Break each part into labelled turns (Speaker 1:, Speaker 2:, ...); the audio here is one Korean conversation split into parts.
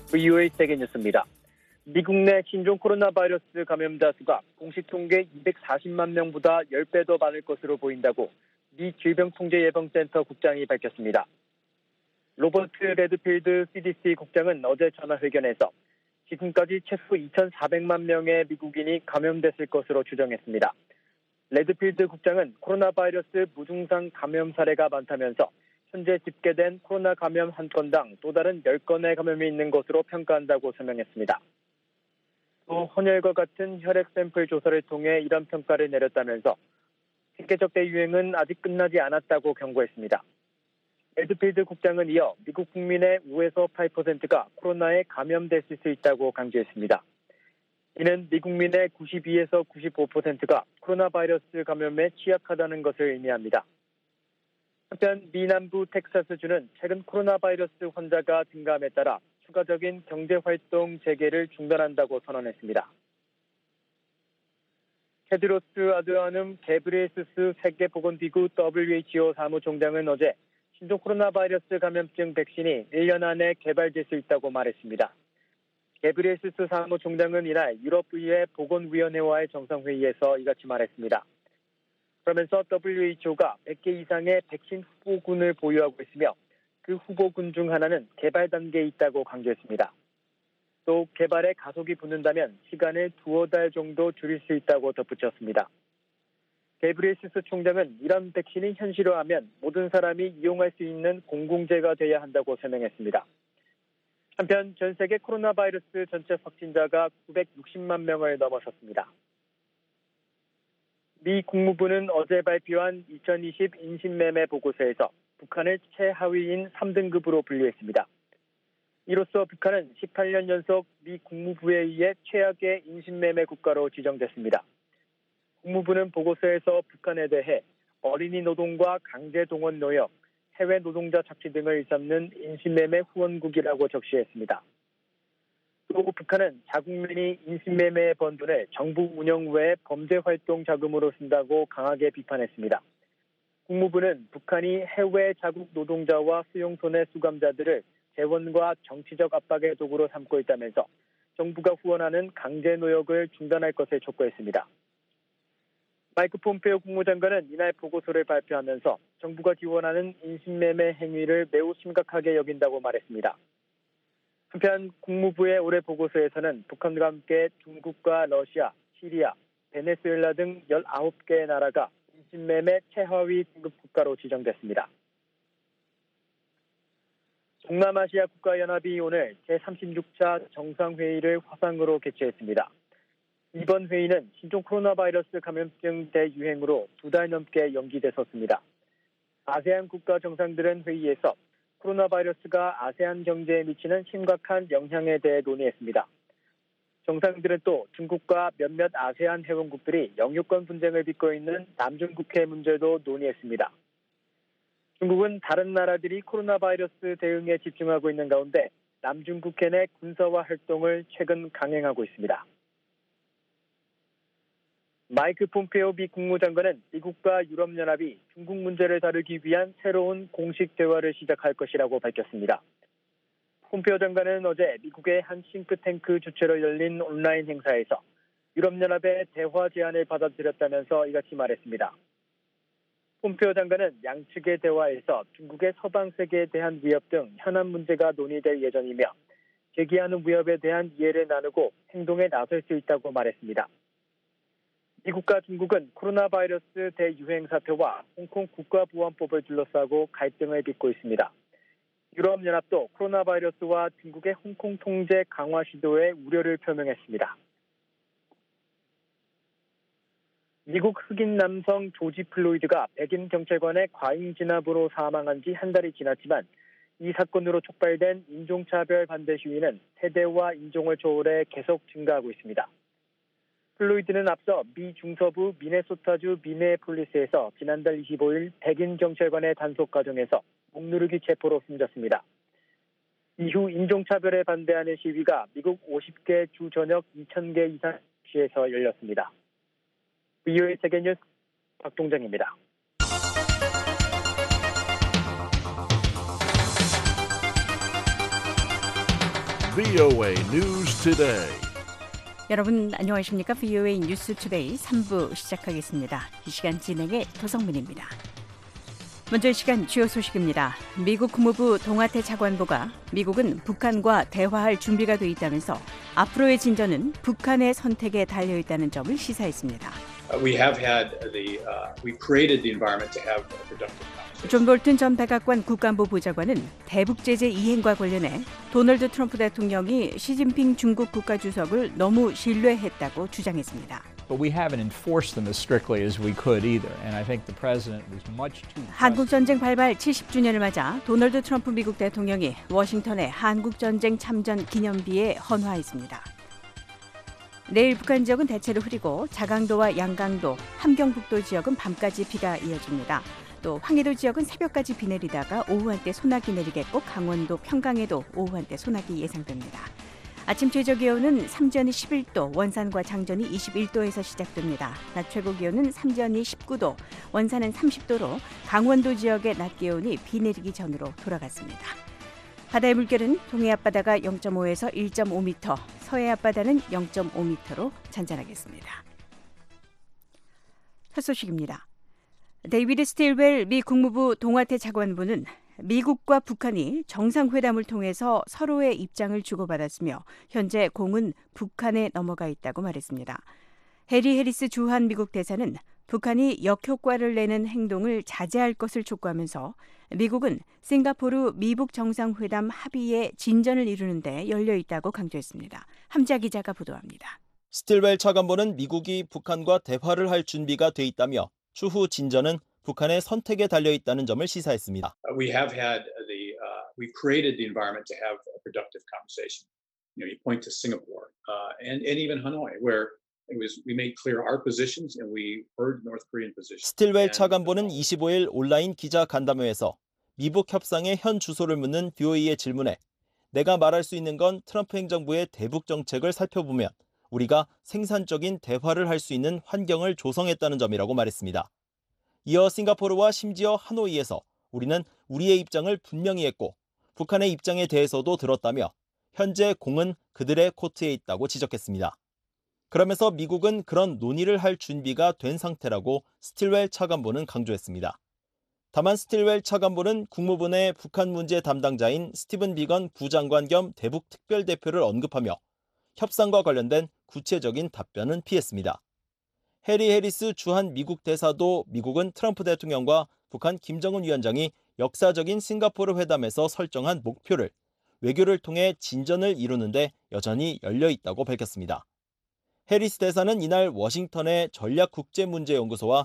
Speaker 1: VOA 세계뉴스입니다. 미국 내 신종 코로나 바이러스 감염자 수가 공식 통계 240만 명보다 10배 더 많을 것으로 보인다고 미 질병통제예방센터 국장이 밝혔습니다. 로버트 레드필드 CDC 국장은 어제 전화회견에서 지금까지 최소 2,400만 명의 미국인이 감염됐을 것으로 추정했습니다. 레드필드 국장은 코로나 바이러스 무증상 감염 사례가 많다면서 현재 집계된 코로나 감염 한 건당 또 다른 10건의 감염이 있는 것으로 평가한다고 설명했습니다. 또 헌혈과 같은 혈액 샘플 조사를 통해 이런 평가를 내렸다면서 세계적 대유행은 아직 끝나지 않았다고 경고했습니다. 레드필드 국장은 이어 미국 국민의 5에서 8%가 코로나에 감염됐을 수 있다고 강조했습니다. 이는 미국민의 92에서 95%가 코로나 바이러스 감염에 취약하다는 것을 의미합니다. 한편 미 남부 텍사스주는 최근 코로나 바이러스 환자가 증가함에 따라 추가적인 경제활동 재개를 중단한다고 선언했습니다. 테드로스 아드하놈 게브리에수스 세계보건기구 WHO 사무총장은 어제 신종 코로나 바이러스 감염증 백신이 1년 안에 개발될 수 있다고 말했습니다. 게브리에수스 사무총장은 이날 유럽의회 보건위원회와의 정상회의에서 이같이 말했습니다. 그러면서 WHO가 100개 이상의 백신 후보군을 보유하고 있으며 그 후보군 중 하나는 개발 단계에 있다고 강조했습니다. 또 개발에 가속이 붙는다면 시간을 2-4달 정도 줄일 수 있다고 덧붙였습니다. 게브리에수스 총장은 이런 백신이 현실화하면 모든 사람이 이용할 수 있는 공공재가 돼야 한다고 설명했습니다. 한편 전 세계 코로나 바이러스 전체 확진자가 960만 명을 넘어섰습니다. 미 국무부는 어제 발표한 2020 인신매매 보고서에서 북한을 최하위인 3등급으로 분류했습니다. 이로써 북한은 18년 연속 미 국무부에 의해 최악의 인신매매 국가로 지정됐습니다. 국무부는 보고서에서 북한에 대해 어린이 노동과 강제 동원 노역, 해외 노동자 착취 등을 일삼는 인신매매 후원국이라고 적시했습니다. 또 북한은 자국민이 인신매매에 번 돈을 정부 운영 외 범죄활동 자금으로 쓴다고 강하게 비판했습니다. 국무부는 북한이 해외 자국 노동자와 수용소내 수감자들을 재원과 정치적 압박의 도구로 삼고 있다면서 정부가 후원하는 강제 노역을 중단할 것을 촉구했습니다. 마이크 폼페오 국무장관은 이날 보고서를 발표하면서 정부가 지원하는 인신매매 행위를 매우 심각하게 여긴다고 말했습니다. 한편 국무부의 올해 보고서에서는 북한과 함께 중국과 러시아, 시리아, 베네수엘라 등 19개의 나라가 인신매매 최하위 등급 국가로 지정됐습니다. 동남아시아 국가연합이 오늘 제36차 정상회의를 화상으로 개최했습니다. 이번 회의는 신종 코로나 바이러스 감염증 대유행으로 2달 넘게 연기됐었습니다. 아세안 국가 정상들은 회의에서 코로나 바이러스가 아세안 경제에 미치는 심각한 영향에 대해 논의했습니다. 정상들은 또 중국과 몇몇 아세안 회원국들이 영유권 분쟁을 빚고 있는 남중국해 문제도 논의했습니다. 중국은 다른 나라들이 코로나 바이러스 대응에 집중하고 있는 가운데 남중국해 내 군사화 활동을 최근 강행하고 있습니다. 마이크 폼페오 미 국무장관은 미국과 유럽연합이 중국 문제를 다루기 위한 새로운 공식 대화를 시작할 것이라고 밝혔습니다. 폼페오 장관은 어제 미국의 한 싱크탱크 주최로 열린 온라인 행사에서 유럽연합의 대화 제안을 받아들였다면서 이같이 말했습니다. 폼페오 장관은 양측의 대화에서 중국의 서방 세계에 대한 위협 등 현안 문제가 논의될 예정이며 제기하는 위협에 대한 이해를 나누고 행동에 나설 수 있다고 말했습니다. 미국과 중국은 코로나 바이러스 대유행 사태와 홍콩 국가보안법을 둘러싸고 갈등을 빚고 있습니다. 유럽연합도 코로나 바이러스와 중국의 홍콩 통제 강화 시도에 우려를 표명했습니다. 미국 흑인 남성 조지 플로이드가 백인 경찰관의 과잉 진압으로 사망한 지 한 달이 지났지만 이 사건으로 촉발된 인종차별 반대 시위는 세대와 인종을 초월해 계속 증가하고 있습니다. 플로이드는 앞서 미 중서부 미네소타주 미네폴리스에서 지난달 25일 백인 경찰관의 단속 과정에서 목누르기 체포로 숨졌습니다. 이후 인종차별에 반대하는 시위가 미국 50개 주 전역 2,000개 이상 시에서 열렸습니다. VOA 세계뉴스 박동정입니다.
Speaker 2: VOA News Today.
Speaker 3: 여러분 안녕하십니까? VOA 뉴스 투데이 3부 시작하겠습니다. 이 시간 진행의 도성민입니다. 먼저 이 시간 주요 소식입니다. 미국 국무부 동아태 차관보가 미국은 북한과 대화할 준비가 돼 있다면서 앞으로의 진전은 북한의 선택에 달려 있다는 점을 시사했습니다.
Speaker 4: We created the environment to have a productive conversation.
Speaker 3: 존 볼튼 전 백악관 국가안보 보좌관은 대북 제재 이행과 관련해 도널드 트럼프 대통령이 시진핑 중국 국가주석을 너무 신뢰했다고 주장했습니다.
Speaker 5: But we haven't enforced them as strictly as we could either. And I think the president was much too
Speaker 3: 한국전쟁 발발 70주년을 맞아 도널드 트럼프 미국 대통령이 워싱턴에 한국전쟁 참전 기념비에 헌화했습니다. 내일 북한 지역은 대체로 흐리고 자강도와 양강도, 함경북도 지역은 밤까지 비가 이어집니다. 또 황해도 지역은 새벽까지 비 내리다가 오후 한때 소나기 내리겠고 강원도 평강에도 오후 한때 소나기 예상됩니다. 아침 최저 기온은 삼전이 11도, 원산과 장전이 21도에서 시작됩니다. 낮 최고 기온은 삼전이 19도, 원산은 30도로 강원도 지역의 낮 기온이 비 내리기 전으로 돌아갔습니다. 바다의 물결은 동해 앞바다가 0.5에서 1.5m, 서해 앞바다는 0.5m로 잔잔하겠습니다. 첫 소식입니다. 데이비드 스틸웰 미 국무부 동아태 차관보는 미국과 북한이 정상회담을 통해서 서로의 입장을 주고받았으며 현재 공은 북한에 넘어가 있다고 말했습니다. 해리 해리스 주한 미국 대사는 북한이 역효과를 내는 행동을 자제할 것을 촉구하면서 미국은 싱가포르 미북 정상회담 합의의 진전을 이루는 데 열려 있다고 강조했습니다. 함자 기자가 보도합니다.
Speaker 6: 스틸웰 차관보는 미국이 북한과 대화를 할 준비가 돼 있다며 추후 진전은 북한의 선택에 달려 있다는 점을 시사했습니다.
Speaker 4: We created the environment to have a productive conversation. You point to Singapore and even Hanoi, where we made clear our positions and we heard North Korean positions.
Speaker 6: 스틸웰 차관보는 25일 온라인 기자 간담회에서 미북 협상의 현 주소를 묻는 VOA의 질문에 내가 말할 수 있는 건 트럼프 행정부의 대북 정책을 살펴보면 우리가 생산적인 대화를 할 수 있는 환경을 조성했다는 점이라고 말했습니다. 이어 싱가포르와 심지어 하노이에서 우리는 우리의 입장을 분명히 했고 북한의 입장에 대해서도 들었다며 현재 공은 그들의 코트에 있다고 지적했습니다. 그러면서 미국은 그런 논의를 할 준비가 된 상태라고 스틸웰 차관보는 강조했습니다. 다만 스틸웰 차관보는 국무부 내 북한 문제 담당자인 스티븐 비건 부장관 겸 대북 특별대표를 언급하며 협상과 관련된 구체적인 답변은 피했습니다. 해리 해리스 주한 미국 대사도 미국은 트럼프 대통령과 북한 김정은 위원장이 역사적인 싱가포르 회담에서 설정한 목표를 외교를 통해 진전을 이루는데 여전히 열려 있다고 밝혔습니다. 해리스 대사는 이날 워싱턴의 전략국제문제연구소와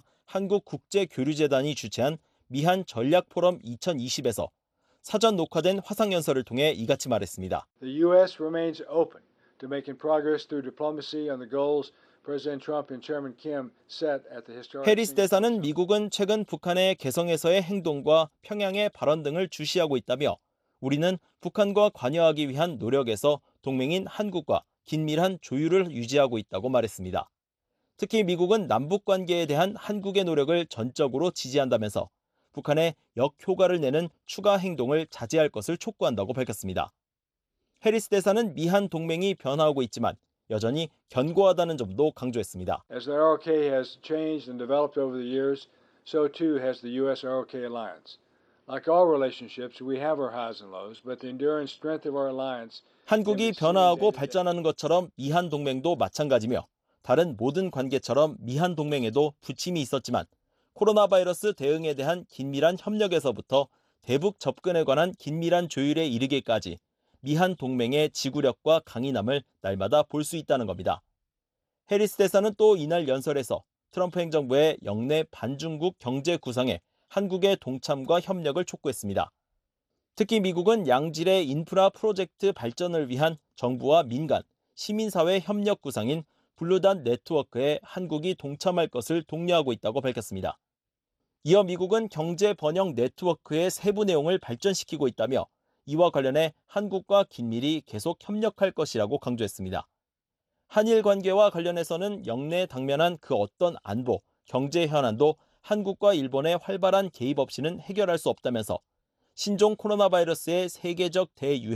Speaker 6: 한국국제교류재단이 주최한 미한 전략포럼 2020에서 사전 녹화된 화상연설을 통해 이같이 말했습니다.
Speaker 7: The U.S. remains open to making progress through diplomacy on the goals President Trump and Chairman Kim set at the historic.
Speaker 6: 해리스 대사는 미국은 최근 북한의 개성에서의 행동과 평양의 발언 등을 주시하고 있다며 우리는 북한과 관여하기 위한 노력에서 동맹인 한국과 긴밀한 조율을 유지하고 있다고 말했습니다. 특히 미국은 남북 관계에 대한 한국의 노력을 전적으로 지지한다면서 북한의 역효과를 내는 추가 행동을 자제할 것을 촉구한다고 밝혔습니다. 해리스 대사는 미한 동맹이 변화하고 있지만 여전히 견고하다는 점도 강조했습니다.
Speaker 7: As the ROK has changed and developed over the years, so too has the U.S.-ROK alliance. Like all relationships, we have our highs and lows, but the enduring strength of our alliance.
Speaker 6: 한국이 변화하고 발전하는 것처럼 미한 동맹도 마찬가지며 다른 모든 관계처럼 미한 동맹에도 부침이 있었지만 코로나 바이러스 대응에 대한 긴밀한 협력에서부터 대북 접근에 관한 긴밀한 조율에 이르기까지 미한 동맹의 지구력과 강인함을 날마다 볼 수 있다는 겁니다. 해리스 대사는 또 이날 연설에서 트럼프 행정부의 영내 반중국 경제 구상에 한국의 동참과 협력을 촉구했습니다. 특히 미국은 양질의 인프라 프로젝트 발전을 위한 정부와 민간, 시민사회 협력 구상인 블루단 네트워크에 한국이 동참할 것을 독려하고 있다고 밝혔습니다. 이어 미국은 경제 번영 네트워크의 세부 내용을 발전시키고 있다며 이와 관련해 한국과 긴밀히 계속 협력할 것이라고 강조했습니다. 한일 관계와 관련해서는 영내에 당면한 그 어떤 안보, 경제 현안도 한국과 일본의 활발한 개입 없이는 해결할 수 없다면서 신종 코로나 바이러스의 세계적 대유행이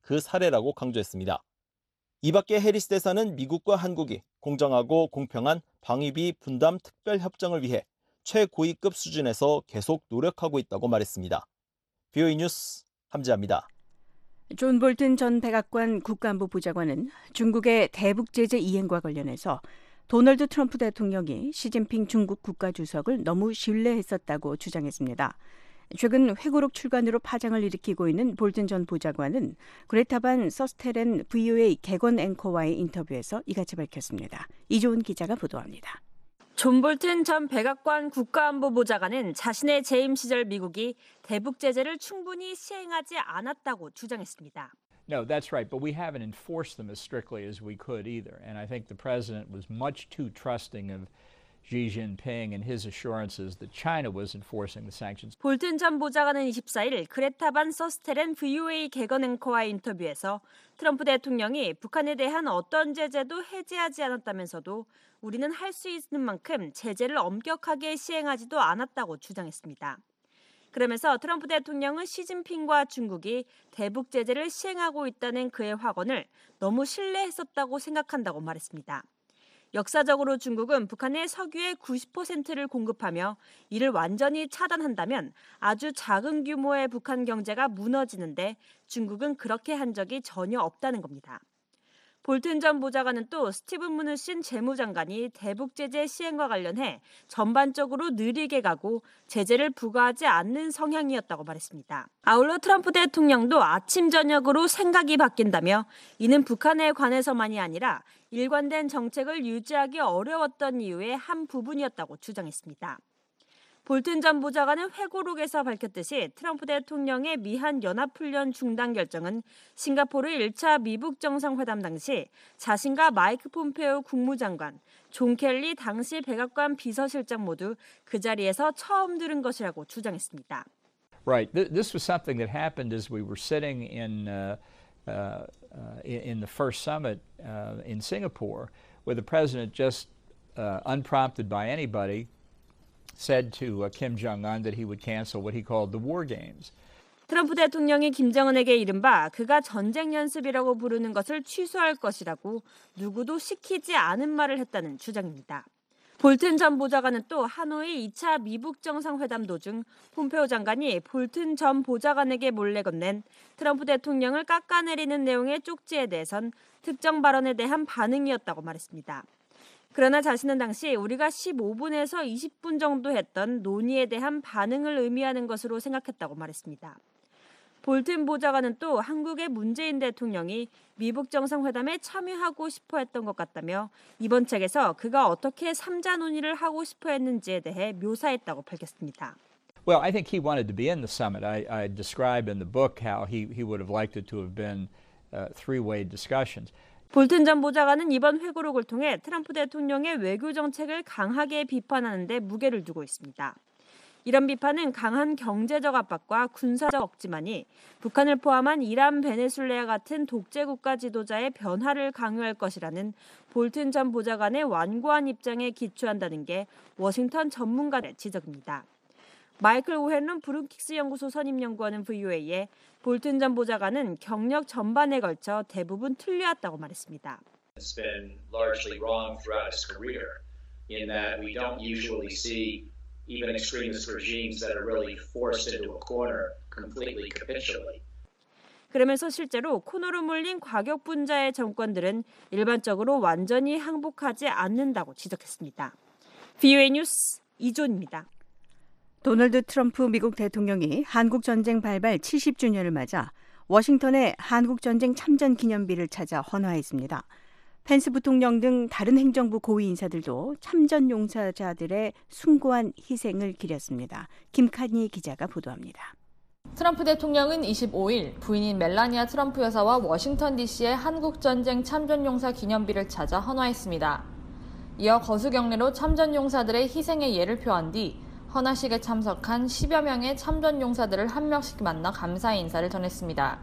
Speaker 6: 그 사례라고 강조했습니다. 이 밖에 해리스 대사는 미국과 한국이 공정하고 공평한 방위비 분담 특별 협정을 위해 최고위급 수준에서 계속 노력하고 있다고 말했습니다. VOA 뉴스 함지아입니다.
Speaker 3: 존 볼튼 전 백악관 국가안보 보좌관은 중국의 대북 제재 이행과 관련해서 도널드 트럼프 대통령이 시진핑 중국 국가주석을 너무 신뢰했었다고 주장했습니다. 최근 회고록 출간으로 파장을 일으키고 있는 볼튼 전 보좌관은 그레타 반 서스텔렌 VOA 개건 앵커와의 인터뷰에서 이같이 밝혔습니다. 이조은 기자가 보도합니다.
Speaker 8: 존 볼튼 전 백악관 국가안보보좌관은 자신의 재임 시절 미국이 대북 제재를 충분히 시행하지 않았다고 주장했습니다.
Speaker 5: No, that's right, but we haven't enforced them as strictly as we could either. And I think the president was much too trusting of Xi Jinping and his assurances that China was enforcing the sanctions.
Speaker 8: 볼튼 전 보좌관은 24일 그레타 반 서스텔렌 VOA 개건 앵커와의 인터뷰에서 트럼프 대통령이 북한에 대한 어떤 제재도 해제하지 않았다면서도 우리는 할 수 있는 만큼 제재를 엄격하게 시행하지도 않았다고 주장했습니다. 그러면서 트럼프 대통령은 시진핑과 중국이 대북 제재를 시행하고 있다는 그의 확언을 너무 신뢰했었다고 생각한다고 말했습니다. 역사적으로 중국은 북한의 석유의 90%를 공급하며 이를 완전히 차단한다면 아주 작은 규모의 북한 경제가 무너지는데 중국은 그렇게 한 적이 전혀 없다는 겁니다. 볼튼 전 보좌관은 또 스티븐 무누신 재무장관이 대북 제재 시행과 관련해 전반적으로 느리게 가고 제재를 부과하지 않는 성향이었다고 말했습니다. 아울러 트럼프 대통령도 아침 저녁으로 생각이 바뀐다며 이는 북한에 관해서만이 아니라 일관된 정책을 유지하기 어려웠던 이유의 한 부분이었다고 주장했습니다. 볼튼 전 보좌관은 회고록에서 밝혔듯이 트럼프 대통령의 미한 연합훈련 중단 결정은 싱가포르 1차 미북 정상회담 당시 자신과 마이크 폼페오 국무장관, 존 켈리 당시 백악관 비서실장 모두 그 자리에서 처음 들은 것이라고 주장했습니다.
Speaker 5: Right. This was something that happened as we were sitting in the first summit in Singapore, where the president just unprompted by anybody said to Kim Jong-un that he would cancel what he called the war games.
Speaker 8: 트럼프 대통령이 김정은에게 이른바 그가 전쟁 연습이라고 부르는 것을 취소할 것이라고 누구도 시키지 않은 말을 했다는 주장입니다. 볼튼 전 보좌관은 또 하노이 2차 미북 정상회담 도중 폼페오 장관이 볼튼 전 보좌관에게 몰래 건넨 트럼프 대통령을 깎아내리는 내용의 쪽지에 대해선 특정 발언에 대한 반응이었다고 말했습니다. 그러나 자신은 당시 우리가 15분에서 20분 정도 했던 논의에 대한 반응을 의미하는 것으로 생각했다고 말했습니다. 볼튼 보좌관은 또 한국의 문재인 대통령이 미북 정상회담에 참여하고 싶어 했던 것 같다며 이번 책에서 그가 어떻게 3자 논의를 하고 싶어 했는지에 대해 묘사했다고 밝혔습니다.
Speaker 5: Well, I think he wanted to be in the summit. I describe in the book how he would have liked it to have been three-way discussions.
Speaker 8: 볼튼 전 보좌관은 이번 회고록을 통해 트럼프 대통령의 외교 정책을 강하게 비판하는 데 무게를 두고 있습니다. 이런 비판은 강한 경제적 압박과 군사적 억지만이 북한을 포함한 이란, 베네수엘라 같은 독재 국가 지도자의 변화를 강요할 것이라는 볼튼 전 보좌관의 완고한 입장에 기초한다는 게 워싱턴 전문가의 지적입니다. 마이클 오헨론 브룩킹스 연구소 선임연구원은 VOA에 볼튼 전 보좌관은 경력 전반에 걸쳐 대부분 틀려왔다고 말했습니다.
Speaker 9: It's been largely wrong throughout his career in that we don't usually see even extremist regimes that are really forced into a corner completely capitulate.
Speaker 8: 그러면서 실제로 코너로 몰린 과격분자의 정권들은 일반적으로 완전히 항복하지 않는다고 지적했습니다. VOA 뉴스 이존입니다.
Speaker 3: 도널드 트럼프 미국 대통령이 한국전쟁 발발 70주년을 맞아 워싱턴에 한국전쟁 참전 기념비를 찾아 헌화했습니다. 펜스 부통령 등 다른 행정부 고위 인사들도 참전 용사자들의 숭고한 희생을 기렸습니다. 김칸희 기자가 보도합니다.
Speaker 10: 트럼프 대통령은 25일 부인인 멜라니아 트럼프 여사와 워싱턴 DC의 한국전쟁 참전용사 기념비를 찾아 헌화했습니다. 이어 거수경례로 참전용사들의 희생의 예를 표한 뒤 헌화식에 참석한 10여 명의 참전용사들을 한 명씩 만나 감사의 인사를 전했습니다.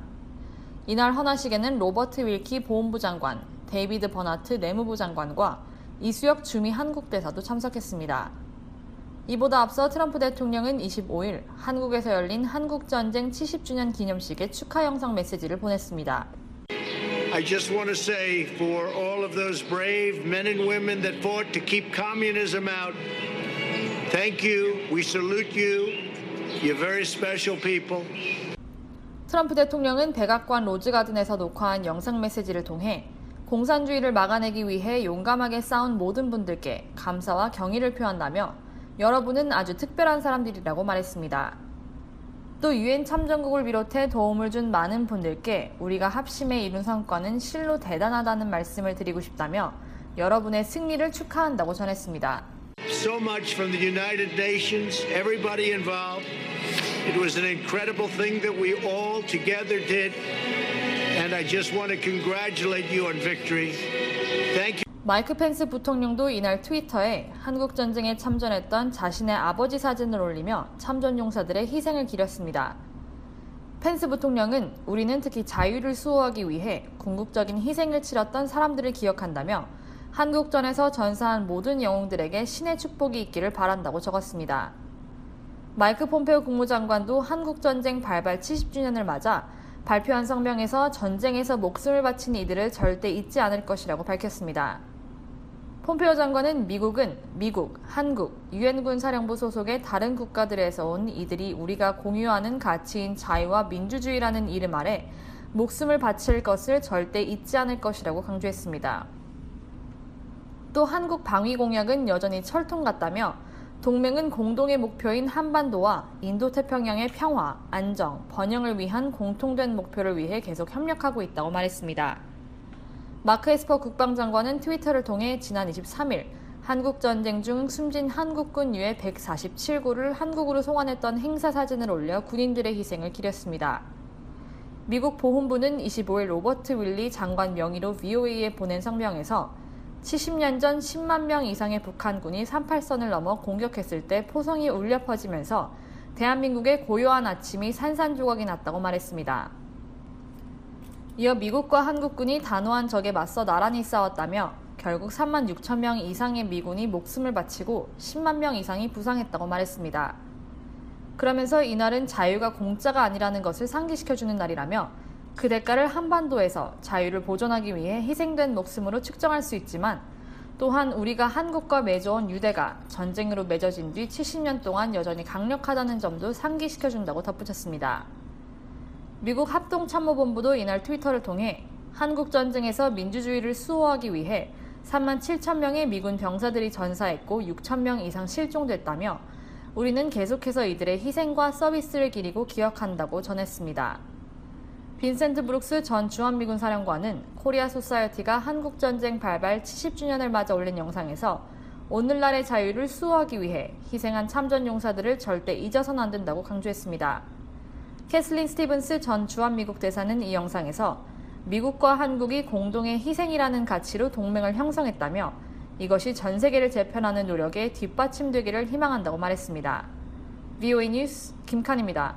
Speaker 10: 이날 헌화식에는 로버트 윌키 보훈부 장관, 데이비드 버나트 내무부 장관과 이수혁 주미 한국대사도 참석했습니다. 이보다 앞서 트럼프 대통령은 25일 한국에서 열린 한국전쟁 70주년 기념식에 축하 영상 메시지를 보냈습니다.
Speaker 11: I just want to say for all of those brave men and women that fought to keep communism out, thank you. We salute you. You're very special people.
Speaker 10: 트럼프 대통령은 백악관 로즈가든에서 녹화한 영상 메시지를 통해 공산주의를 막아내기 위해 용감하게 싸운 모든 분들께 감사와 경의를 표한다며 여러분은 아주 특별한 사람들이라고 말했습니다. 또 유엔 참전국을 비롯해 도움을 준 많은 분들께 우리가 합심해 이룬 성과는 실로 대단하다는 말씀을 드리고 싶다며 여러분의 승리를 축하한다고 전했습니다.
Speaker 11: So much from the United Nations, everybody involved. It was an incredible thing that we all together did. And I just want to congratulate you on victory. Thank you.
Speaker 10: 마이크 펜스 부통령도 이날 트위터에 한국전쟁에 참전했던 자신의 아버지 사진을 올리며 참전 용사들의 희생을 기렸습니다. 펜스 부통령은 우리는 특히 자유를 수호하기 위해 궁극적인 희생을 치렀던 사람들을 기억한다며 한국전에서 전사한 모든 영웅들에게 신의 축복이 있기를 바란다고 적었습니다. 마이크 폼페오 국무장관도 한국전쟁 발발 70주년을 맞아 발표한 성명에서 전쟁에서 목숨을 바친 이들을 절대 잊지 않을 것이라고 밝혔습니다. 폼페오 장관은 미국은 미국, 한국, 유엔군 사령부 소속의 다른 국가들에서 온 이들이 우리가 공유하는 가치인 자유와 민주주의라는 이름 아래 목숨을 바칠 것을 절대 잊지 않을 것이라고 강조했습니다. 또 한국 방위 공약은 여전히 철통 같다며 동맹은 공동의 목표인 한반도와 인도태평양의 평화, 안정, 번영을 위한 공통된 목표를 위해 계속 협력하고 있다고 말했습니다. 마크 에스퍼 국방장관은 트위터를 통해 지난 23일 한국전쟁 중 숨진 한국군 유해 147구를 한국으로 송환했던 행사 사진을 올려 군인들의 희생을 기렸습니다. 미국 보훈부는 25일 로버트 윌리 장관 명의로 VOA에 보낸 성명에서 70년 전 10만 명 이상의 북한군이 38선을 넘어 공격했을 때 포성이 울려 퍼지면서 대한민국의 고요한 아침이 산산조각이 났다고 말했습니다. 이어 미국과 한국군이 단호한 적에 맞서 나란히 싸웠다며 결국 3만 6천 명 이상의 미군이 목숨을 바치고 10만 명 이상이 부상했다고 말했습니다. 그러면서 이날은 자유가 공짜가 아니라는 것을 상기시켜주는 날이라며 그 대가를 한반도에서 자유를 보존하기 위해 희생된 목숨으로 측정할 수 있지만 또한 우리가 한국과 맺어온 유대가 전쟁으로 맺어진 뒤 70년 동안 여전히 강력하다는 점도 상기시켜준다고 덧붙였습니다. 미국 합동참모본부도 이날 트위터를 통해 한국전쟁에서 민주주의를 수호하기 위해 3만 7천 명의 미군 병사들이 전사했고 6천 명 이상 실종됐다며 우리는 계속해서 이들의 희생과 서비스를 기리고 기억한다고 전했습니다. 빈센트 브룩스 전 주한미군 사령관은 코리아 소사이어티가 한국전쟁 발발 70주년을 맞아 올린 영상에서 오늘날의 자유를 수호하기 위해 희생한 참전 용사들을 절대 잊어서는 안 된다고 강조했습니다. 캐슬린 스티븐스 전 주한미국 대사는 이 영상에서 미국과 한국이 공동의 희생이라는 가치로 동맹을 형성했다며 이것이 전 세계를 재편하는 노력에 뒷받침되기를 희망한다고 말했습니다. VOA 뉴스 김칸입니다.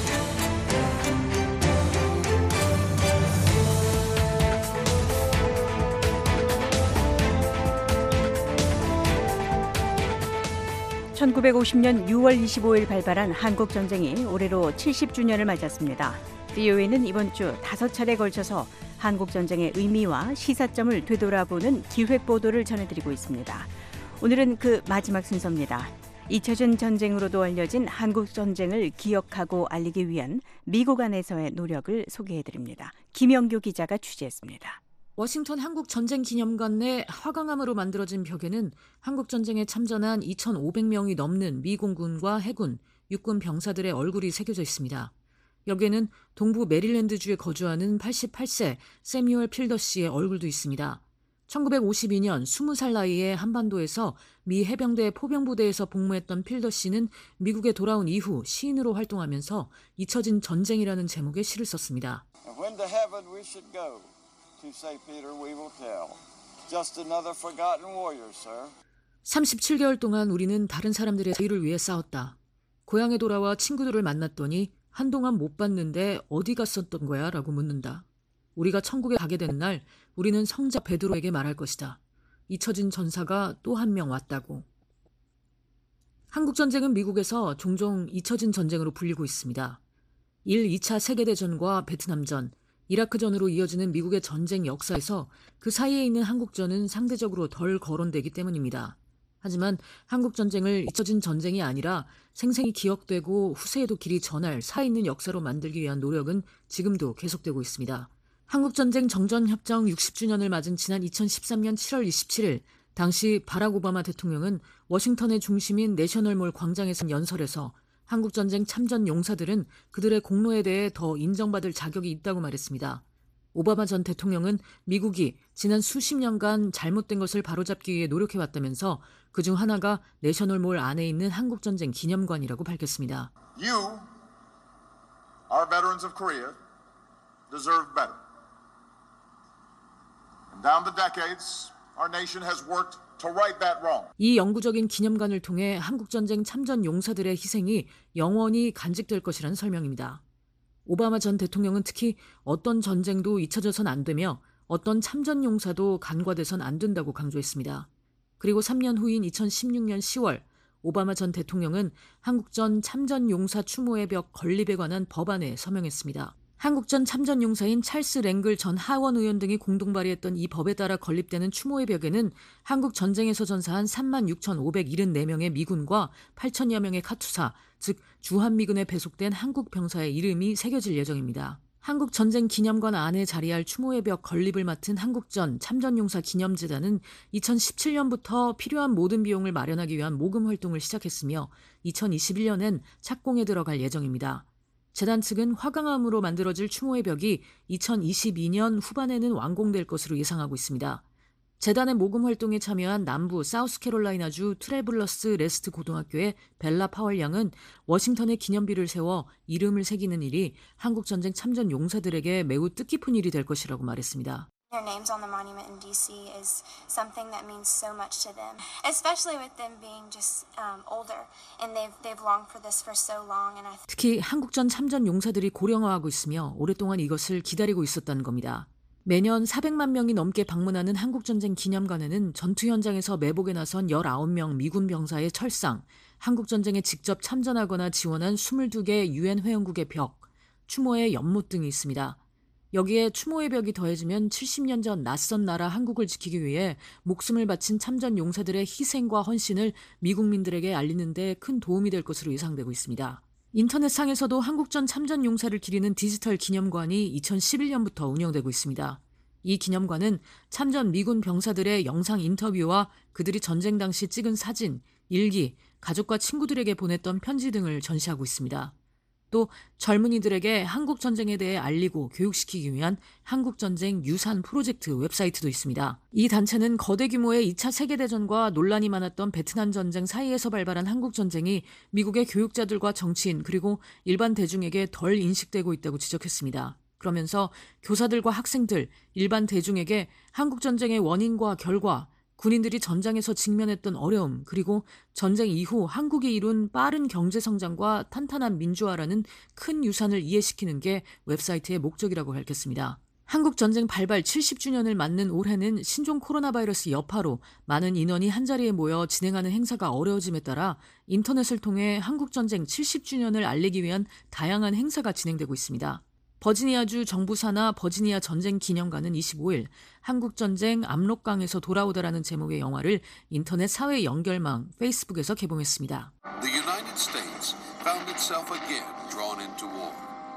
Speaker 3: (1950년 6월 25일) 발발한 한국전쟁이 올해로 70주년을 맞았습니다. VOA는 이번 주 5차례에 걸쳐서 한국전쟁의 의미와 시사점을 되돌아보는 기획보도를 전해드리고 있습니다. 오늘은 그 마지막 순서입니다. 잊혀진 전쟁으로도 알려진 한국전쟁을 기억하고 알리기 위한 미국 안에서의 노력을 소개해드립니다. 김영규 기자가 취재했습니다.
Speaker 12: 워싱턴 한국전쟁기념관 내 화강암으로 만들어진 벽에는 한국전쟁에 참전한 2,500명이 넘는 미 공군과 해군, 육군 병사들의 얼굴이 새겨져 있습니다. 여기에는 동부 메릴랜드주에 거주하는 88세 세뮤얼 필더 씨의 얼굴도 있습니다. 1952년 20살 나이에 한반도에서 미 해병대 포병부대에서 복무했던 필더 씨는 미국에 돌아온 이후 시인으로 활동하면서 잊혀진 전쟁이라는 제목의 시를 썼습니다.
Speaker 13: When to heaven we should go. To St. Peter we will tell. Just another forgotten warrior, sir.
Speaker 12: 37개월 동안 우리는 다른 사람들의 자유를 위해 싸웠다. 고향에 돌아와 친구들을 만났더니 한동안 못 봤는데 어디 갔었던 거야? 라고 묻는다. 우리가 천국에 가게 되는 날 우리는 성자 베드로에게 말할 것이다. 잊혀진 전사가 또 한 명 왔다고. 한국전쟁은 미국에서 종종 잊혀진 전쟁으로 불리고 있습니다. 1, 2차 세계대전과 베트남전, 이라크전으로 이어지는 미국의 전쟁 역사에서 그 사이에 있는 한국전은 상대적으로 덜 거론되기 때문입니다. 하지만 한국전쟁을 잊혀진 전쟁이 아니라 생생히 기억되고 후세에도 길이 전할 살아있는 역사로 만들기 위한 노력은 지금도 계속되고 있습니다. 한국전쟁 정전협정 60주년을 맞은 지난 2013년 7월 27일 당시 바락 오바마 대통령은 워싱턴의 중심인 내셔널몰 광장에서 연설에서 한국전쟁 참전 용사들은 그들의 공로에 대해 더 인정받을 자격이 있다고 말했습니다. 오바마 전 대통령은 미국이 지난 수십 년간 잘못된 것을 바로잡기 위해 노력해왔다면서 그중 하나가 내셔널몰 안에 있는 한국전쟁 기념관이라고 밝혔습니다.
Speaker 14: You, our veterans of Korea, deserve better. And down the decades, our nation has worked to right that wrong.
Speaker 12: 이 영구적인 기념관을 통해 한국전쟁 참전 용사들의 희생이 영원히 간직될 것이라는 설명입니다. 오바마 전 대통령은 특히 어떤 전쟁도 잊혀져선 안 되며 어떤 참전 용사도 간과돼선 안 된다고 강조했습니다. 그리고 3년 후인 2016년 10월 오바마 전 대통령은 한국전 참전 용사 추모의 벽 건립에 관한 법안에 서명했습니다. 한국전 참전 용사인 찰스 랭글 전 하원 의원 등이 공동 발의했던 이 법에 따라 건립되는 추모의 벽에는 한국 전쟁에서 전사한 36,574명의 미군과 8천여 명의 카투사, 즉 주한미군에 배속된 한국 병사의 이름이 새겨질 예정입니다. 한국전쟁 기념관 안에 자리할 추모의 벽 건립을 맡은 한국전 참전용사 기념재단은 2017년부터 필요한 모든 비용을 마련하기 위한 모금 활동을 시작했으며 2021년엔 착공에 들어갈 예정입니다. 재단 측은 화강암으로 만들어질 추모의 벽이 2022년 후반에는 완공될 것으로 예상하고 있습니다. 재단의 모금 활동에 참여한 남부 사우스캐롤라이나주 트래블러스 레스트 고등학교의 벨라 파월 양은 워싱턴에 기념비를 세워 이름을 새기는 일이 한국전쟁 참전 용사들에게 매우 뜻깊은 일이 될 것이라고 말했습니다.
Speaker 15: Their names on the monument in DC is something that means so much to them, especially with them being just older, and they've longed for this for so long. And
Speaker 12: 특히 한국전 참전 용사들이 고령화하고 있으며 오랫동안 이것을 기다리고 있었다는 겁니다. 매년 400만 명이 넘게 방문하는 한국전쟁 기념관에는 전투 현장에서 매복에 나선 19명 미군 병사의 철상, 한국전쟁에 직접 참전하거나 지원한 22개 유엔 회원국의 벽, 추모의 연못 등이 있습니다. 여기에 추모의 벽이 더해지면 70년 전 낯선 나라 한국을 지키기 위해 목숨을 바친 참전 용사들의 희생과 헌신을 미국민들에게 알리는 데 큰 도움이 될 것으로 예상되고 있습니다. 인터넷상에서도 한국전 참전 용사를 기리는 디지털 기념관이 2011년부터 운영되고 있습니다. 이 기념관은 참전 미군 병사들의 영상 인터뷰와 그들이 전쟁 당시 찍은 사진, 일기, 가족과 친구들에게 보냈던 편지 등을 전시하고 있습니다. 또 젊은이들에게 한국전쟁에 대해 알리고 교육시키기 위한 한국전쟁 유산 프로젝트 웹사이트도 있습니다. 이 단체는 거대 규모의 2차 세계대전과 논란이 많았던 베트남 전쟁 사이에서 발발한 한국전쟁이 미국의 교육자들과 정치인 그리고 일반 대중에게 덜 인식되고 있다고 지적했습니다. 그러면서 교사들과 학생들, 일반 대중에게 한국전쟁의 원인과 결과, 군인들이 전장에서 직면했던 어려움, 그리고 전쟁 이후 한국이 이룬 빠른 경제 성장과 탄탄한 민주화라는 큰 유산을 이해시키는 게 웹사이트의 목적이라고 밝혔습니다. 한국전쟁 발발 70주년을 맞는 올해는 신종 코로나 바이러스 여파로 많은 인원이 한자리에 모여 진행하는 행사가 어려워짐에 따라 인터넷을 통해 한국전쟁 70주년을 알리기 위한 다양한 행사가 진행되고 있습니다. 버지니아주 정부사나 버지니아 전쟁 기념관은 25일 한국전쟁 압록강에서 돌아오다라는 제목의 영화를 인터넷 사회 연결망 페이스북에서 개봉했습니다.
Speaker 2: The United States found itself again drawn into war.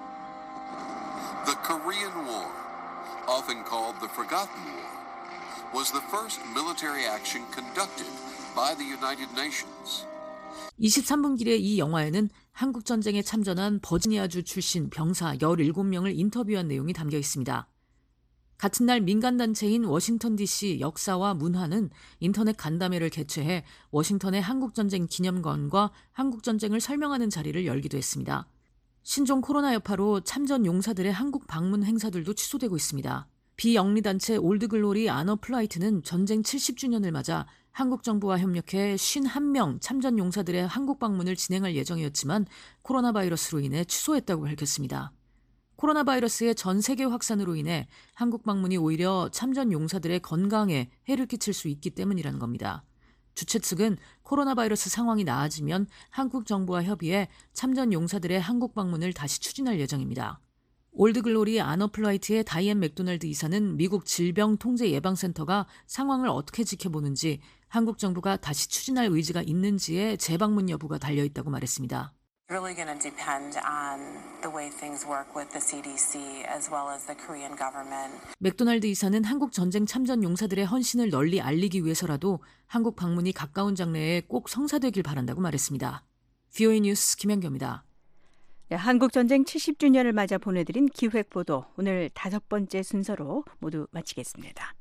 Speaker 2: The Korean War, often called the Forgotten War, was the first military action conducted by the United Nations.
Speaker 12: 23분길의 이 영화에는 한국전쟁에 참전한 버지니아주 출신 병사 17명을 인터뷰한 내용이 담겨 있습니다. 같은 날 민간단체인 워싱턴 DC 역사와 문화는 인터넷 간담회를 개최해 워싱턴의 한국전쟁 기념관과 한국전쟁을 설명하는 자리를 열기도 했습니다. 신종 코로나 여파로 참전 용사들의 한국 방문 행사들도 취소되고 있습니다. 비영리단체 올드글로리 아너플라이트는 전쟁 70주년을 맞아 한국 정부와 협력해 51명 참전 용사들의 한국 방문을 진행할 예정이었지만 코로나 바이러스로 인해 취소했다고 밝혔습니다. 코로나 바이러스의 전 세계 확산으로 인해 한국 방문이 오히려 참전 용사들의 건강에 해를 끼칠 수 있기 때문이라는 겁니다. 주최 측은 코로나 바이러스 상황이 나아지면 한국 정부와 협의해 참전 용사들의 한국 방문을 다시 추진할 예정입니다. 올드글로리 아너플라이트의 다이앤 맥도날드 이사는 미국 질병통제예방센터가 상황을 어떻게 지켜보는지 한국 정부가 다시 추진할 의지가 있는지에 재방문 여부가 달려있다고 말했습니다.
Speaker 16: Really going to depend on the way things work with the CDC as well as the Korean government.
Speaker 12: 맥도날드 이사는 한국 전쟁 참전 용사들의 헌신을 널리 알리기 위해서라도 한국 방문이 가까운 장래에 꼭 성사되길 바란다고 말했습니다. VOA 뉴스 김현경입니다.
Speaker 3: 네, 한국 전쟁 70주년을 맞아 보내드린 기획보도 오늘 5번째 순서로 모두 마치겠습니다.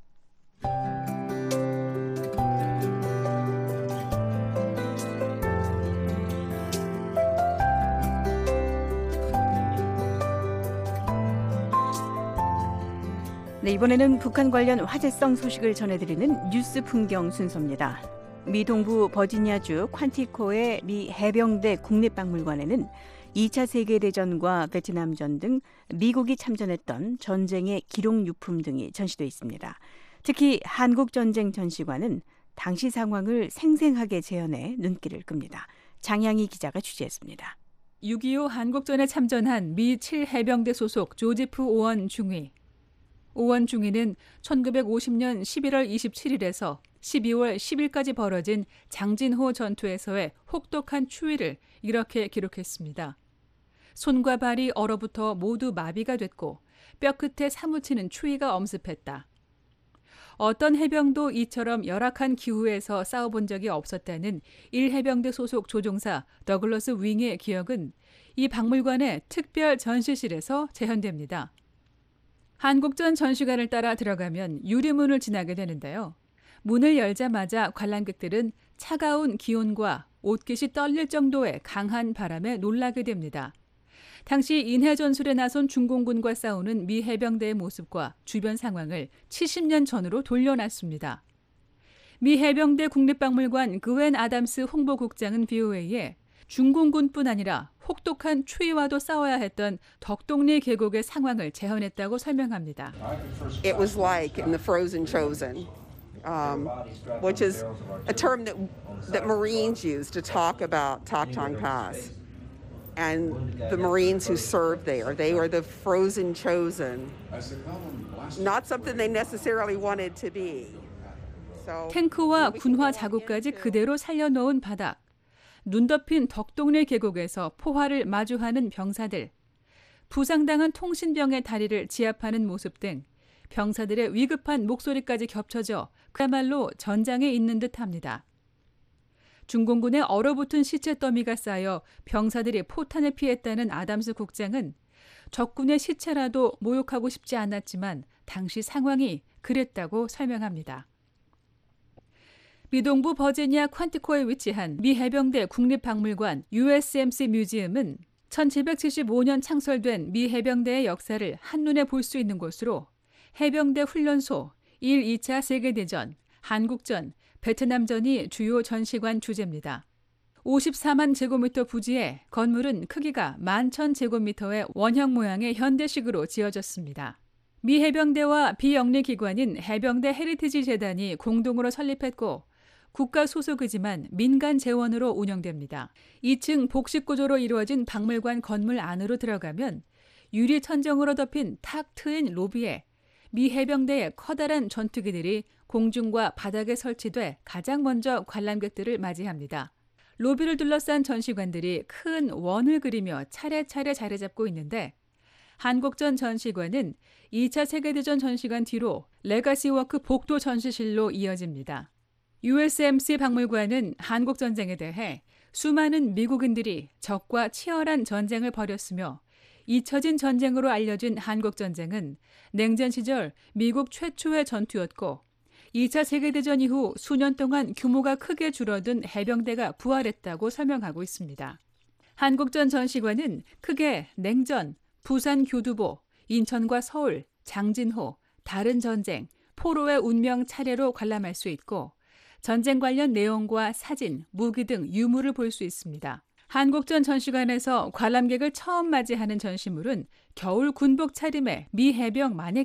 Speaker 3: 네, 이번에는 북한 관련 화제성 소식을 전해드리는 뉴스 풍경 순서입니다. 미 동부 버지니아주 퀀티코의 미 해병대 국립박물관에는 2차 세계대전과 베트남전 등 미국이 참전했던 전쟁의 기록유품 등이 전시되어 있습니다. 특히 한국전쟁 전시관은 당시 상황을 생생하게 재현해 눈길을 끕니다. 장양희 기자가 취재했습니다.
Speaker 17: 6.25 한국전에 참전한 미 7해병대 소속 조지프 오원 중위. 오원 중위는 1950년 11월 27일에서 12월 10일까지 벌어진 장진호 전투에서의 혹독한 추위를 이렇게 기록했습니다. 손과 발이 얼어붙어 모두 마비가 됐고 뼈끝에 사무치는 추위가 엄습했다. 어떤 해병도 이처럼 열악한 기후에서 싸워본 적이 없었다는 1해병대 소속 조종사 더글러스 윙의 기억은 이 박물관의 특별 전시실에서 재현됩니다. 한국전 전시관을 따라 들어가면 유리문을 지나게 되는데요. 문을 열자마자 관람객들은 차가운 기온과 옷깃이 떨릴 정도의 강한 바람에 놀라게 됩니다. 당시 인해전술에 나선 중공군과 싸우는 미 해병대의 모습과 주변 상황을 70년 전으로 돌려놨습니다. 미 해병대 국립박물관 그웬 아담스 홍보국장은 VOA에 중공군뿐 아니라 혹독한 추위와도 싸워야 했던 덕동리 계곡의 상황을 재현했다고 설명합니다.
Speaker 18: It was like in the Frozen Chosen, which is a term that Marines use to talk about Toktung Pass. And the Marines who served there, they were the Frozen Chosen. Not something they necessarily wanted to be.
Speaker 17: 탱크와 군화 자국까지 그대로 살려놓은 바닥. 눈 덮인 덕동리 계곡에서 포화를 마주하는 병사들, 부상당한 통신병의 다리를 지압하는 모습 등 병사들의 위급한 목소리까지 겹쳐져 그야말로 전장에 있는 듯합니다. 중공군의 얼어붙은 시체 더미가 쌓여 병사들이 포탄을 피했다는 아담스 국장은 적군의 시체라도 모욕하고 싶지 않았지만 당시 상황이 그랬다고 설명합니다. 미동부 버지니아 퀀티코에 위치한 미 해병대 국립박물관 USMC 뮤지엄은 1775년 창설된 미 해병대의 역사를 한눈에 볼 수 있는 곳으로 해병대 훈련소, 1, 2차 세계대전, 한국전, 베트남전이 주요 전시관 주제입니다. 54만 제곱미터 부지에 건물은 크기가 11,000제곱미터의 원형 모양의 현대식으로 지어졌습니다. 미 해병대와 비영리기관인 해병대 헤리티지 재단이 공동으로 설립했고 국가 소속이지만 민간 재원으로 운영됩니다. 2층 복식구조로 이루어진 박물관 건물 안으로 들어가면 유리 천정으로 덮인 탁 트인 로비에 미 해병대의 커다란 전투기들이 공중과 바닥에 설치돼 가장 먼저 관람객들을 맞이합니다. 로비를 둘러싼 전시관들이 큰 원을 그리며 차례차례 자리 잡고 있는데 한국전 전시관은 2차 세계대전 전시관 뒤로 레가시워크 복도 전시실로 이어집니다. USMC 박물관은 한국전쟁에 대해 수많은 미국인들이 적과 치열한 전쟁을 벌였으며 잊혀진 전쟁으로 알려진 한국전쟁은 냉전 시절 미국 최초의 전투였고 2차 세계대전 이후 수년 동안 규모가 크게 줄어든 해병대가 부활했다고 설명하고 있습니다. 한국전 전시관은 크게 냉전, 부산 교두보, 인천과 서울, 장진호, 다른 전쟁, 포로의 운명 차례로 관람할 수 있고 전쟁 관련 내용과 사진, 무기 등 유물을 볼 수 있습니다. 한국전 전시관에서 관람객을 처음 맞이하는 전시물은 겨울 군복 차림의 미 해병 마네킹,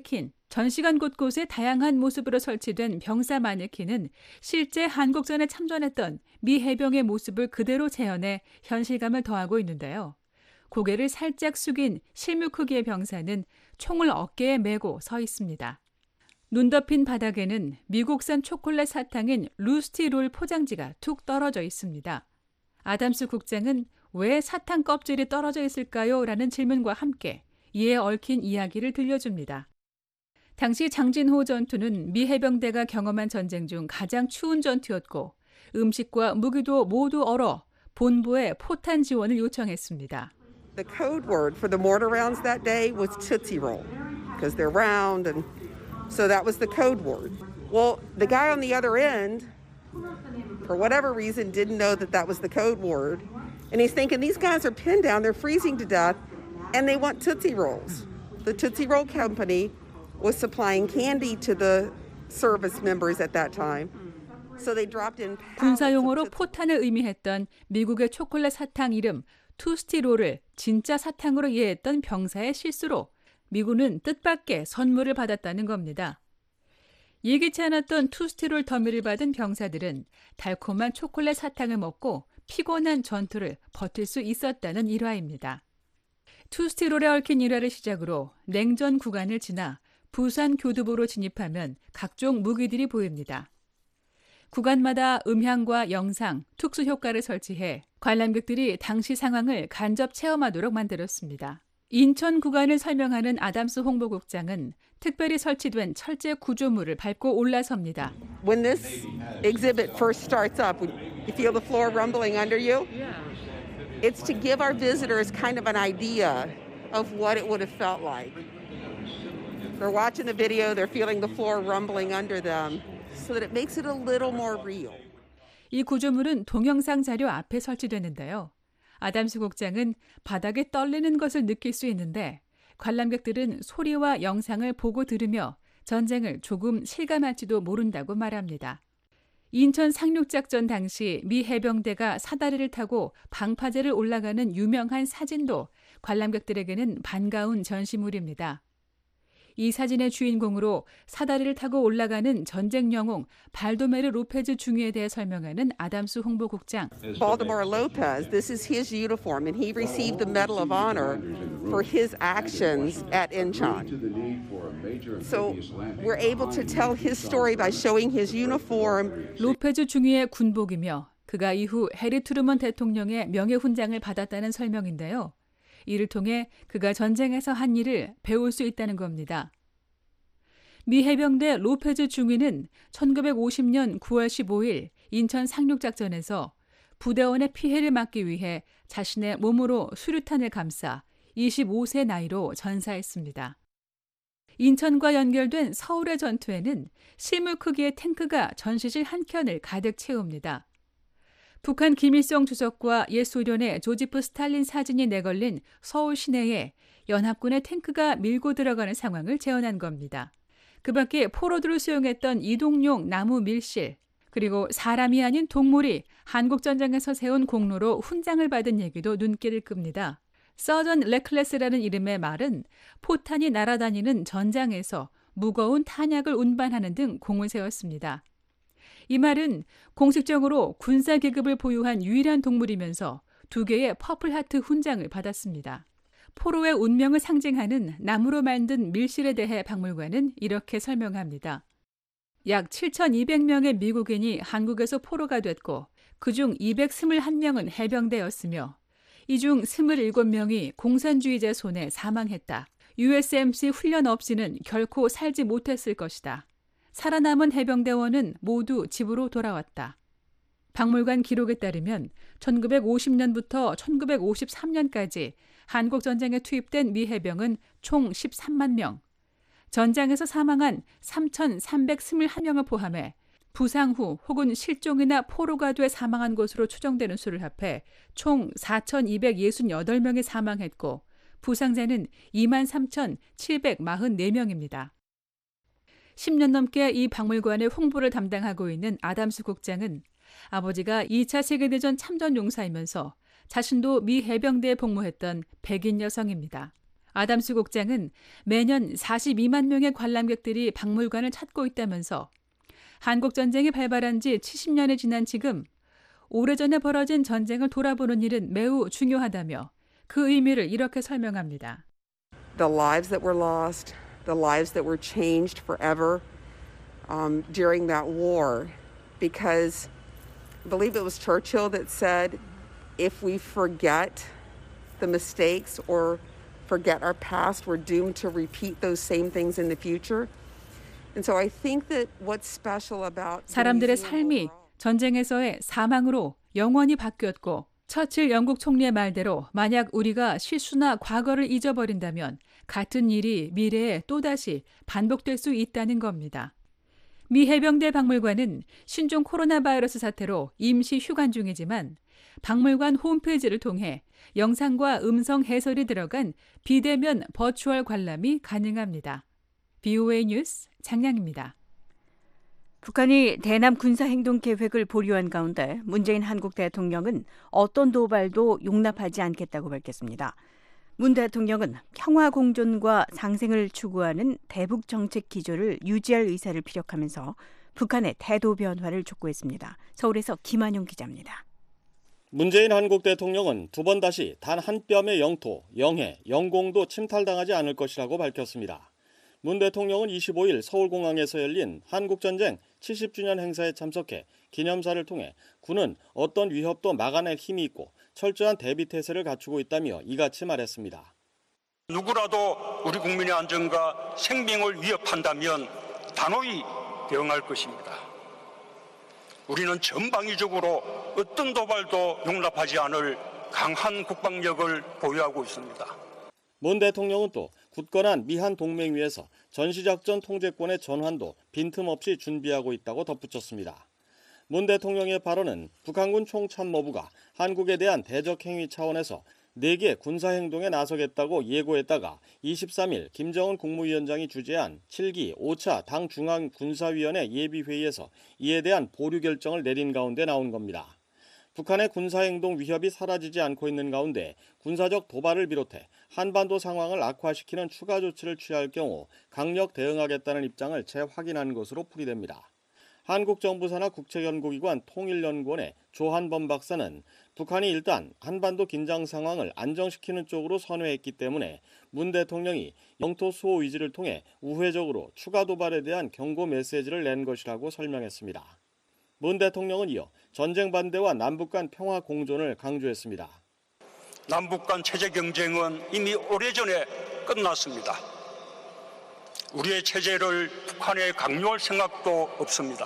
Speaker 17: 전시관 곳곳에 다양한 모습으로 설치된 병사 마네킹은 실제 한국전에 참전했던 미 해병의 모습을 그대로 재현해 현실감을 더하고 있는데요. 고개를 살짝 숙인 실무 크기의 병사는 총을 어깨에 메고 서 있습니다. 눈 덮인 바닥에는 미국산 초콜릿 사탕인 루스티 롤 포장지가 툭 떨어져 있습니다. 아담스 국장은 왜 사탕 껍질이 떨어져 있을까요? 라는 질문과 함께 이에 얽힌 이야기를 들려줍니다. 당시 장진호 전투는 미 해병대가 경험한 전쟁 중 가장 추운 전투였고 음식과 무기도 모두 얼어 본부에 포탄 지원을 요청했습니다.
Speaker 18: The code word for the mortar rounds that day was Tootsie Roll because they're round, and so that was the code word. Well, the guy on the other end, for whatever reason, didn't know that that was the code word, and he's thinking these guys are pinned down, they're freezing to death, and they want Tootsie Rolls. The Tootsie Roll company was supplying candy to the service members at that time. So they dropped in
Speaker 17: 군사용어로 포탄을 의미했던 미국의 초콜릿 사탕 이름 투스티롤을 진짜 사탕으로 이해했던 병사의 실수로 미군은 뜻밖의 선물을 받았다는 겁니다. 예기치 않았던 투스티롤 더미를 받은 병사들은 달콤한 초콜릿 사탕을 먹고 피곤한 전투를 버틸 수 있었다는 일화입니다. 투스티롤에 얽힌 일화를 시작으로 냉전 구간을 지나 부산 교두보로 진입하면 각종 무기들이 보입니다. 구간마다 음향과 영상, 특수 효과를 설치해 관람객들이 당시 상황을 간접 체험하도록 만들었습니다. 인천 구간을 설명하는 아담스 홍보국장은 특별히 설치된 철제 구조물을 밟고 올라섭니다.
Speaker 18: When this exhibit first starts up, you feel the floor rumbling under you? It's to give our visitors kind of an idea of what it would have felt like. They're watching the video, they're feeling the floor rumbling under them, so that it makes it a little more real.
Speaker 17: 이 구조물은 동영상 자료 앞에 설치되는데요. 아담스 국장은 바닥에 떨리는 것을 느낄 수 있는데 관람객들은 소리와 영상을 보고 들으며 전쟁을 조금 실감할지도 모른다고 말합니다. 인천 상륙작전 당시 미 해병대가 사다리를 타고 방파제를 올라가는 유명한 사진도 관람객들에게는 반가운 전시물입니다. 이 사진의 주인공으로 사다리를 타고 올라가는 전쟁 영웅 발도메르 로페즈 중위에 대해 설명하는 아담스 홍보국장.
Speaker 18: Baldomero Lopez, this is his uniform, and he received the Medal of Honor for his actions at Incheon. So we're able to tell his story by showing his uniform.
Speaker 17: 로페즈 중위의 군복이며 그가 이후 해리 트루먼 대통령의 명예훈장을 받았다는 설명인데요. 이를 통해 그가 전쟁에서 한 일을 배울 수 있다는 겁니다. 미 해병대 로페즈 중위는 1950년 9월 15일 인천 상륙작전에서 부대원의 피해를 막기 위해 자신의 몸으로 수류탄을 감싸 25세 나이로 전사했습니다. 인천과 연결된 서울의 전투에는 실물 크기의 탱크가 전시실 한 켠을 가득 채웁니다. 북한 김일성 주석과 옛 소련의 조지프 스탈린 사진이 내걸린 서울 시내에 연합군의 탱크가 밀고 들어가는 상황을 재현한 겁니다. 그 밖에 포로들을 수용했던 이동용 나무 밀실, 그리고 사람이 아닌 동물이 한국전쟁에서 세운 공로로 훈장을 받은 얘기도 눈길을 끕니다. 서전 레클레스라는 이름의 말은 포탄이 날아다니는 전장에서 무거운 탄약을 운반하는 등 공을 세웠습니다. 이 말은 공식적으로 군사 계급을 보유한 유일한 동물이면서 2개의 퍼플하트 훈장을 받았습니다. 포로의 운명을 상징하는 나무로 만든 밀실에 대해 박물관은 이렇게 설명합니다. 약 7,200명의 미국인이 한국에서 포로가 됐고 그중 221명은 해병대였으며 이 중 27명이 공산주의자 손에 사망했다. USMC 훈련 없이는 결코 살지 못했을 것이다. 살아남은 해병대원은 모두 집으로 돌아왔다. 박물관 기록에 따르면 1950년부터 1953년까지 한국전쟁에 투입된 미 해병은 총 13만 명, 전장에서 사망한 3,321명을 포함해 부상 후 혹은 실종이나 포로가 돼 사망한 것으로 추정되는 수를 합해 총 4,268명이 사망했고 부상자는 23,744명입니다. 10년 넘게 이 박물관의 홍보를 담당하고 있는 아담스 국장은 아버지가 2차 세계대전 참전 용사이면서 자신도 미 해병대에 복무했던 백인 여성입니다. 아담스 국장은 매년 42만 명의 관람객들이 박물관을 찾고 있다면서 한국 전쟁이 발발한 지 70년이 지난 지금 오래전에 벌어진 전쟁을 돌아보는 일은 매우 중요하다며 그 의미를 이렇게 설명합니다.
Speaker 18: The lives that were lost, the lives that were changed forever during that war, because I believe it was Churchill that said, if we forget the mistakes or forget our past, we're doomed to repeat those same things in the future. And so I think that what's special about
Speaker 17: 사람들의 삶이 전쟁에서의 사망으로 영원히 바뀌었고 처칠 영국 총리의 말대로 만약 우리가 실수나 과거를 잊어버린다면 같은 일이 미래에 또다시 반복될 수 있다는 겁니다. 미 해병대 박물관은 신종 코로나 바이러스 사태로 임시 휴관 중이지만 박물관 홈페이지를 통해 영상과 음성 해설이 들어간 비대면 버추얼 관람이 가능합니다. BOA 뉴스 장량입니다.
Speaker 3: 북한이 대남 군사행동 계획을 보류한 가운데 문재인 한국 대통령은 어떤 도발도 용납하지 않겠다고 밝혔습니다. 문 대통령은 평화 공존과 상생을 추구하는 대북 정책 기조를 유지할 의사를 피력하면서 북한의 태도 변화를 촉구했습니다. 서울에서 김한용 기자입니다.
Speaker 6: 문재인 한국 대통령은 두 번 다시 단 한 뼘의 영토, 영해, 영공도 침탈당하지 않을 것이라고 밝혔습니다. 문 대통령은 25일 서울공항에서 열린 한국전쟁 70주년 행사에 참석해 기념사를 통해 군은 어떤 위협도 막아낼 힘이 있고 철저한 대비태세를 갖추고 있다며 이같이 말했습니다.
Speaker 19: 누구라도 우리 국민의 안전과 생명을 위협한다면 단호히 대응할 것입니다. 우리는 전방위적으로 어떤 도발도 용납하지 않을 강한 국방력을 보유하고 있습니다.
Speaker 6: 문 대통령은 또 굳건한 미한 동맹 위에서 전시작전 통제권의 전환도 빈틈없이 준비하고 있다고 덧붙였습니다. 문 대통령의 발언은 북한군 총참모부가 한국에 대한 대적 행위 차원에서 4개 군사행동에 나서겠다고 예고했다가 23일 김정은 국무위원장이 주재한 7기 5차 당 중앙군사위원회 예비회의에서 이에 대한 보류 결정을 내린 가운데 나온 겁니다. 북한의 군사행동 위협이 사라지지 않고 있는 가운데 군사적 도발을 비롯해 한반도 상황을 악화시키는 추가 조치를 취할 경우 강력 대응하겠다는 입장을 재확인한 것으로 풀이됩니다. 한국 정부 산하 국책연구기관 통일연구원의 조한범 박사는 북한이 일단 한반도 긴장 상황을 안정시키는 쪽으로 선회했기 때문에 문 대통령이 영토 수호 의지를 통해 우회적으로 추가 도발에 대한 경고 메시지를 낸 것이라고 설명했습니다. 문 대통령은 이어 전쟁 반대와 남북 간 평화 공존을 강조했습니다.
Speaker 19: 남북 간 체제 경쟁은 이미 오래전에 끝났습니다. 우리의 체제를 북한에 강요할 생각도 없습니다.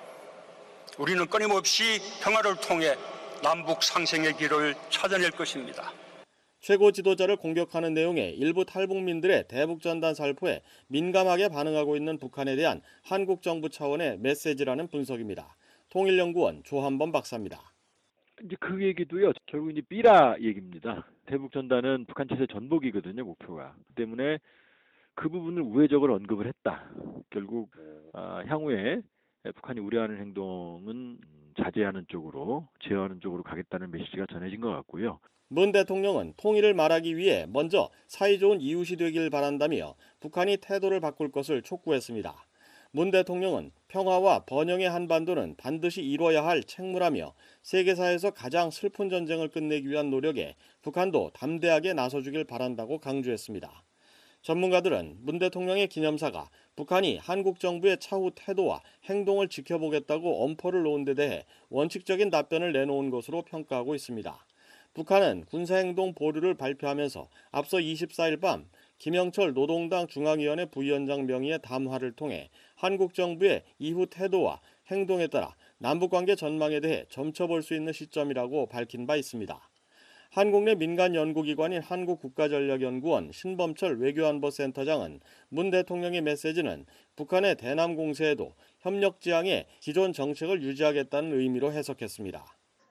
Speaker 19: 우리는 끊임없이 평화를 통해 남북 상생의 길을 찾아낼 것입니다.
Speaker 6: 최고 지도자를 공격하는 내용의 일부 탈북민들의 대북전단 살포에 민감하게 반응하고 있는 북한에 대한 한국 정부 차원의 메시지라는 분석입니다. 통일연구원 조한범 박사입니다.
Speaker 20: 이제 그 얘기도요. 결국 이제 삐라 얘기입니다. 대북 전단은 북한 체제 전복이거든요, 목표가. 때문에 그 부분을 우회적으로 언급을 했다. 결국 향후에 북한이 우려하는 행동은 자제하는 쪽으로, 제어하는 쪽으로 가겠다는 메시지가 전해진 것 같고요.
Speaker 6: 문 대통령은 통일을 말하기 위해 먼저 사이좋은 이웃이 되길 바란다며 북한이 태도를 바꿀 것을 촉구했습니다. 문 대통령은 평화와 번영의 한반도는 반드시 이뤄야 할 책무라며 세계사에서 가장 슬픈 전쟁을 끝내기 위한 노력에 북한도 담대하게 나서주길 바란다고 강조했습니다. 전문가들은 문 대통령의 기념사가 북한이 한국 정부의 차후 태도와 행동을 지켜보겠다고 엄포를 놓은 데 대해 원칙적인 답변을 내놓은 것으로 평가하고 있습니다. 북한은 군사행동 보류를 발표하면서 앞서 24일 밤 김영철 노동당 중앙위원회 부위원장 명의의 담화를 통해 한국 정부의 이후 태도와 행동에 따라 남북관계 전망에 대해 점쳐볼 수 있는 시점이라고 밝힌 바 있습니다. 한국 내 민간 연구기관인 한국국가전략연구원 신범철 외교안보센터장은 문 대통령의 메시지는 북한의 대남 공세에도 협력지향의 기존 정책을 유지하겠다는 의미로 해석했습니다.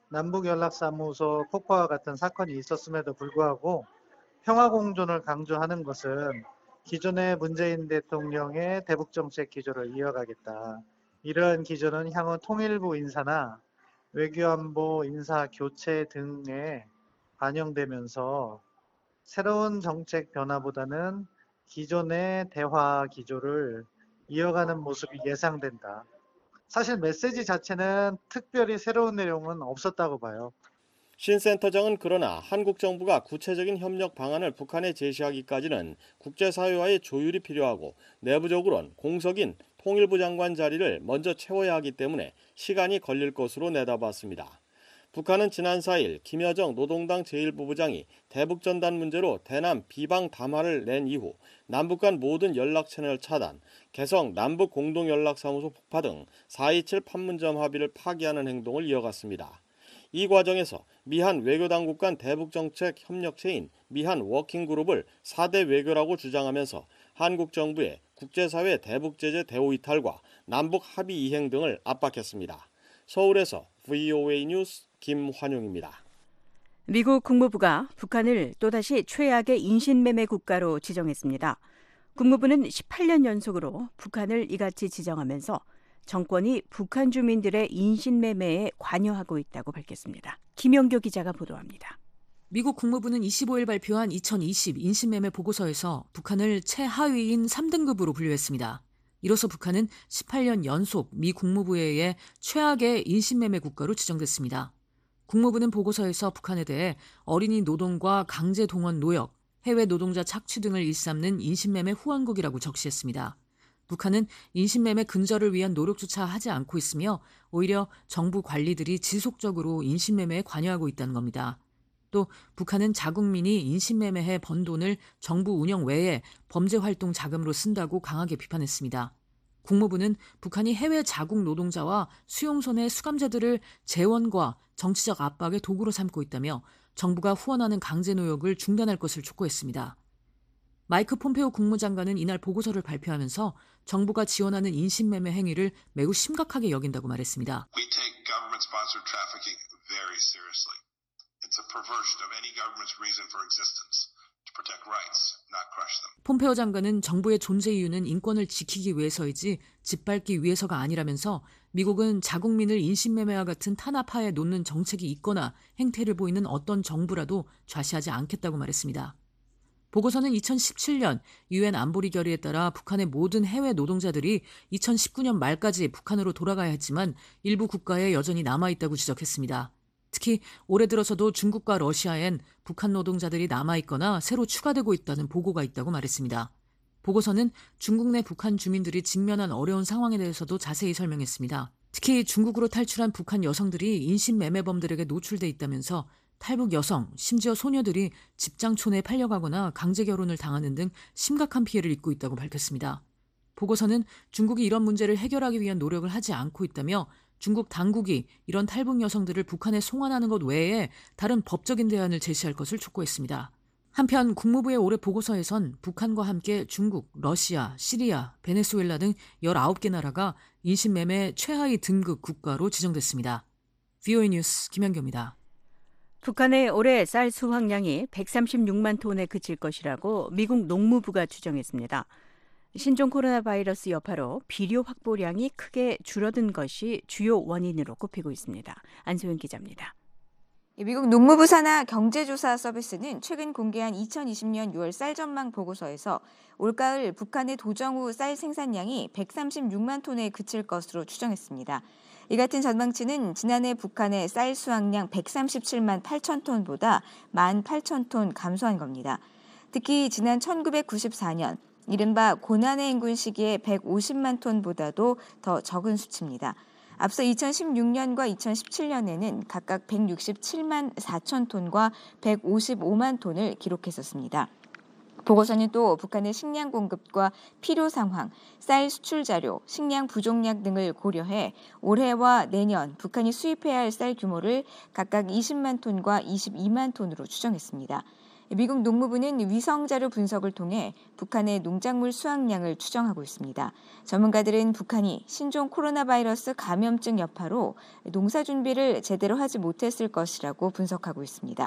Speaker 21: 남북연락사무소 폭파와 같은 사건이 있었음에도 불구하고 평화공존을 강조하는 것은 기존의 문재인 대통령의 대북정책 기조를 이어가겠다. 이러한 기조는 향후 통일부 인사나 외교안보 인사 교체 등에 반영되면서 새로운 정책 변화보다는 기존의 대화 기조를 이어가는 모습이 예상된다. 사실 메시지 자체는 특별히 새로운 내용은 없었다고 봐요.
Speaker 6: 신 센터장은 그러나 한국 정부가 구체적인 협력 방안을 북한에 제시하기까지는 국제사회와의 조율이 필요하고 내부적으론 공석인 통일부 장관 자리를 먼저 채워야 하기 때문에 시간이 걸릴 것으로 내다봤습니다. 북한은 지난 4일 김여정 노동당 제1부부장이 대북전단 문제로 대남 비방 담화를 낸 이후 남북 간 모든 연락 채널 차단, 개성 남북공동연락사무소 폭파 등 4.27 판문점 합의를 파기하는 행동을 이어갔습니다. 이 과정에서 미한 외교당국 간 대북정책 협력체인 미한 워킹그룹을 4대 외교라고 주장하면서 한국 정부의 국제사회 대북제재 대우 이탈과 남북 합의 이행 등을 압박했습니다. 서울에서 VOA 뉴스 김환용입니다.
Speaker 3: 미국 국무부가 북한을 또다시 최악의 인신매매 국가로 지정했습니다. 국무부는 18년 연속으로 북한을 이같이 지정하면서 정권이 북한 주민들의 인신매매에 관여하고 있다고 밝혔습니다. 김영교 기자가 보도합니다.
Speaker 12: 미국 국무부는 25일 발표한 2020 인신매매 보고서에서 북한을 최하위인 3등급으로 분류했습니다. 이로써 북한은 18년 연속 미 국무부에 의해 최악의 인신매매 국가로 지정됐습니다. 국무부는 보고서에서 북한에 대해 어린이 노동과 강제 동원 노역, 해외 노동자 착취 등을 일삼는 인신매매 후원국이라고 적시했습니다. 북한은 인신매매 근절을 위한 노력조차 하지 않고 있으며 오히려 정부 관리들이 지속적으로 인신매매에 관여하고 있다는 겁니다. 또 북한은 자국민이 인신매매해 번 돈을 정부 운영 외에 범죄활동 자금으로 쓴다고 강하게 비판했습니다. 국무부는 북한이 해외 자국 노동자와 수용소내 수감자들을 재원과 정치적 압박의 도구로 삼고 있다며 정부가 후원하는 강제노역을 중단할 것을 촉구했습니다. 마이크 폼페오 국무장관은 이날 보고서를 발표하면서 정부가 지원하는 인신매매 행위를 매우 심각하게 여긴다고 말했습니다.
Speaker 14: We take government-sponsored trafficking very seriously. It's a perversion of any government's reason for existence to protect rights, not crush them.
Speaker 12: 폼페오 장관은 정부의 존재 이유는 인권을 지키기 위해서이지 짓밟기 위해서가 아니라면서 미국은 자국민을 인신매매와 같은 탄압하에 놓는 정책이 있거나 행태를 보이는 어떤 정부라도 좌시하지 않겠다고 말했습니다. 보고서는 2017년 유엔 안보리 결의에 따라 북한의 모든 해외 노동자들이 2019년 말까지 북한으로 돌아가야 했지만 일부 국가에 여전히 남아있다고 지적했습니다. 특히 올해 들어서도 중국과 러시아엔 북한 노동자들이 남아있거나 새로 추가되고 있다는 보고가 있다고 말했습니다. 보고서는 중국 내 북한 주민들이 직면한 어려운 상황에 대해서도 자세히 설명했습니다. 특히 중국으로 탈출한 북한 여성들이 인신매매범들에게 노출돼 있다면서 탈북 여성, 심지어 소녀들이 집장촌에 팔려가거나 강제 결혼을 당하는 등 심각한 피해를 입고 있다고 밝혔습니다. 보고서는 중국이 이런 문제를 해결하기 위한 노력을 하지 않고 있다며 중국 당국이 이런 탈북 여성들을 북한에 송환하는 것 외에 다른 법적인 대안을 제시할 것을 촉구했습니다. 한편 국무부의 올해 보고서에선 북한과 함께 중국, 러시아, 시리아, 베네수엘라 등 19개 나라가 인신매매 최하위 등급 국가로 지정됐습니다. VOA 뉴스 김현교입니다.
Speaker 3: 북한의 올해 쌀 수확량이 136만 톤에 그칠 것이라고 미국 농무부가 추정했습니다. 신종 코로나 바이러스 여파로 비료 확보량이 크게 줄어든 것이 주요 원인으로 꼽히고 있습니다. 안소연 기자입니다.
Speaker 1: 미국 농무부 산하 경제조사 서비스는 최근 공개한 2020년 6월 쌀 전망 보고서에서 올가을 북한의 도정 후 쌀 생산량이 136만 톤에 그칠 것으로 추정했습니다. 이 같은 전망치는 지난해 북한의 쌀 수확량 137만 8천 톤보다 18,000톤 감소한 겁니다. 특히 지난 1994년 이른바 고난의 인군 시기에 150만 톤보다도 더 적은 수치입니다. 앞서 2016년과 2017년에는 각각 167만 4천 톤과 155만 톤을 기록했었습니다. 보고서는 또 북한의 식량 공급과 필요 상황, 쌀 수출 자료, 식량 부족량 등을 고려해 올해와 내년 북한이 수입해야 할 쌀 규모를 각각 20만 톤과 22만 톤으로 추정했습니다. 미국 농무부는 위성 자료 분석을 통해 북한의 농작물 수확량을 추정하고 있습니다. 전문가들은 북한이 신종 코로나 바이러스 감염증 여파로 농사 준비를 제대로 하지 못했을 것이라고 분석하고 있습니다.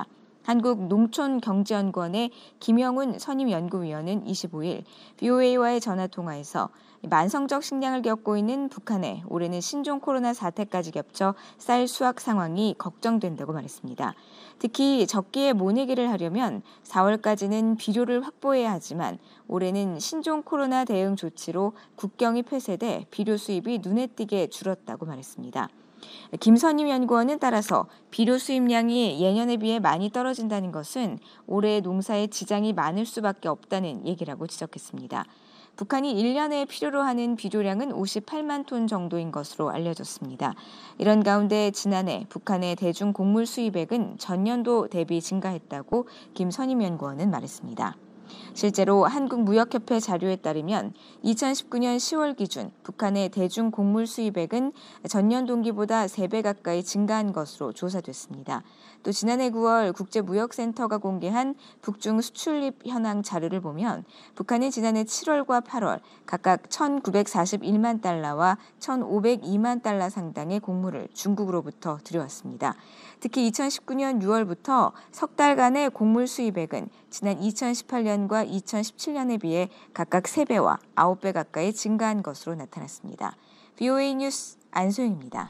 Speaker 1: 한국농촌경제연구원의 김영훈 선임연구위원은 25일 VOA와의 전화통화에서 만성적 식량을 겪고 있는 북한의 올해는 신종 코로나 사태까지 겹쳐 쌀 수확 상황이 걱정된다고 말했습니다. 특히 적기에 모내기를 하려면 4월까지는 비료를 확보해야 하지만 올해는 신종 코로나 대응 조치로 국경이 폐쇄돼 비료 수입이 눈에 띄게 줄었다고 말했습니다. 김선임 연구원은 따라서 비료 수입량이 예년에 비해 많이 떨어진다는 것은 올해 농사에 지장이 많을 수밖에 없다는 얘기라고 지적했습니다. 북한이 1년에 필요로 하는 비료량은 58만 톤 정도인 것으로 알려졌습니다. 이런 가운데 지난해 북한의 대중 곡물 수입액은 전년도 대비 증가했다고 김선임 연구원은 말했습니다. 실제로 한국무역협회 자료에 따르면 2019년 10월 기준 북한의 대중 곡물 수입액은 전년 동기보다 3배 가까이 증가한 것으로 조사됐습니다. 또 지난해 9월 국제무역센터가 공개한 북중 수출입 현황 자료를 보면 북한이 지난해 7월과 8월 각각 1,941만 달러와 1,502만 달러 상당의 곡물을 중국으로부터 들여왔습니다. 특히 2019년 6월부터 석 달간의 곡물 수입액은 지난 2018년과 2017년에 비해 각각 3배와 9배 가까이 증가한 것으로 나타났습니다. VOA 뉴스 안소영입니다.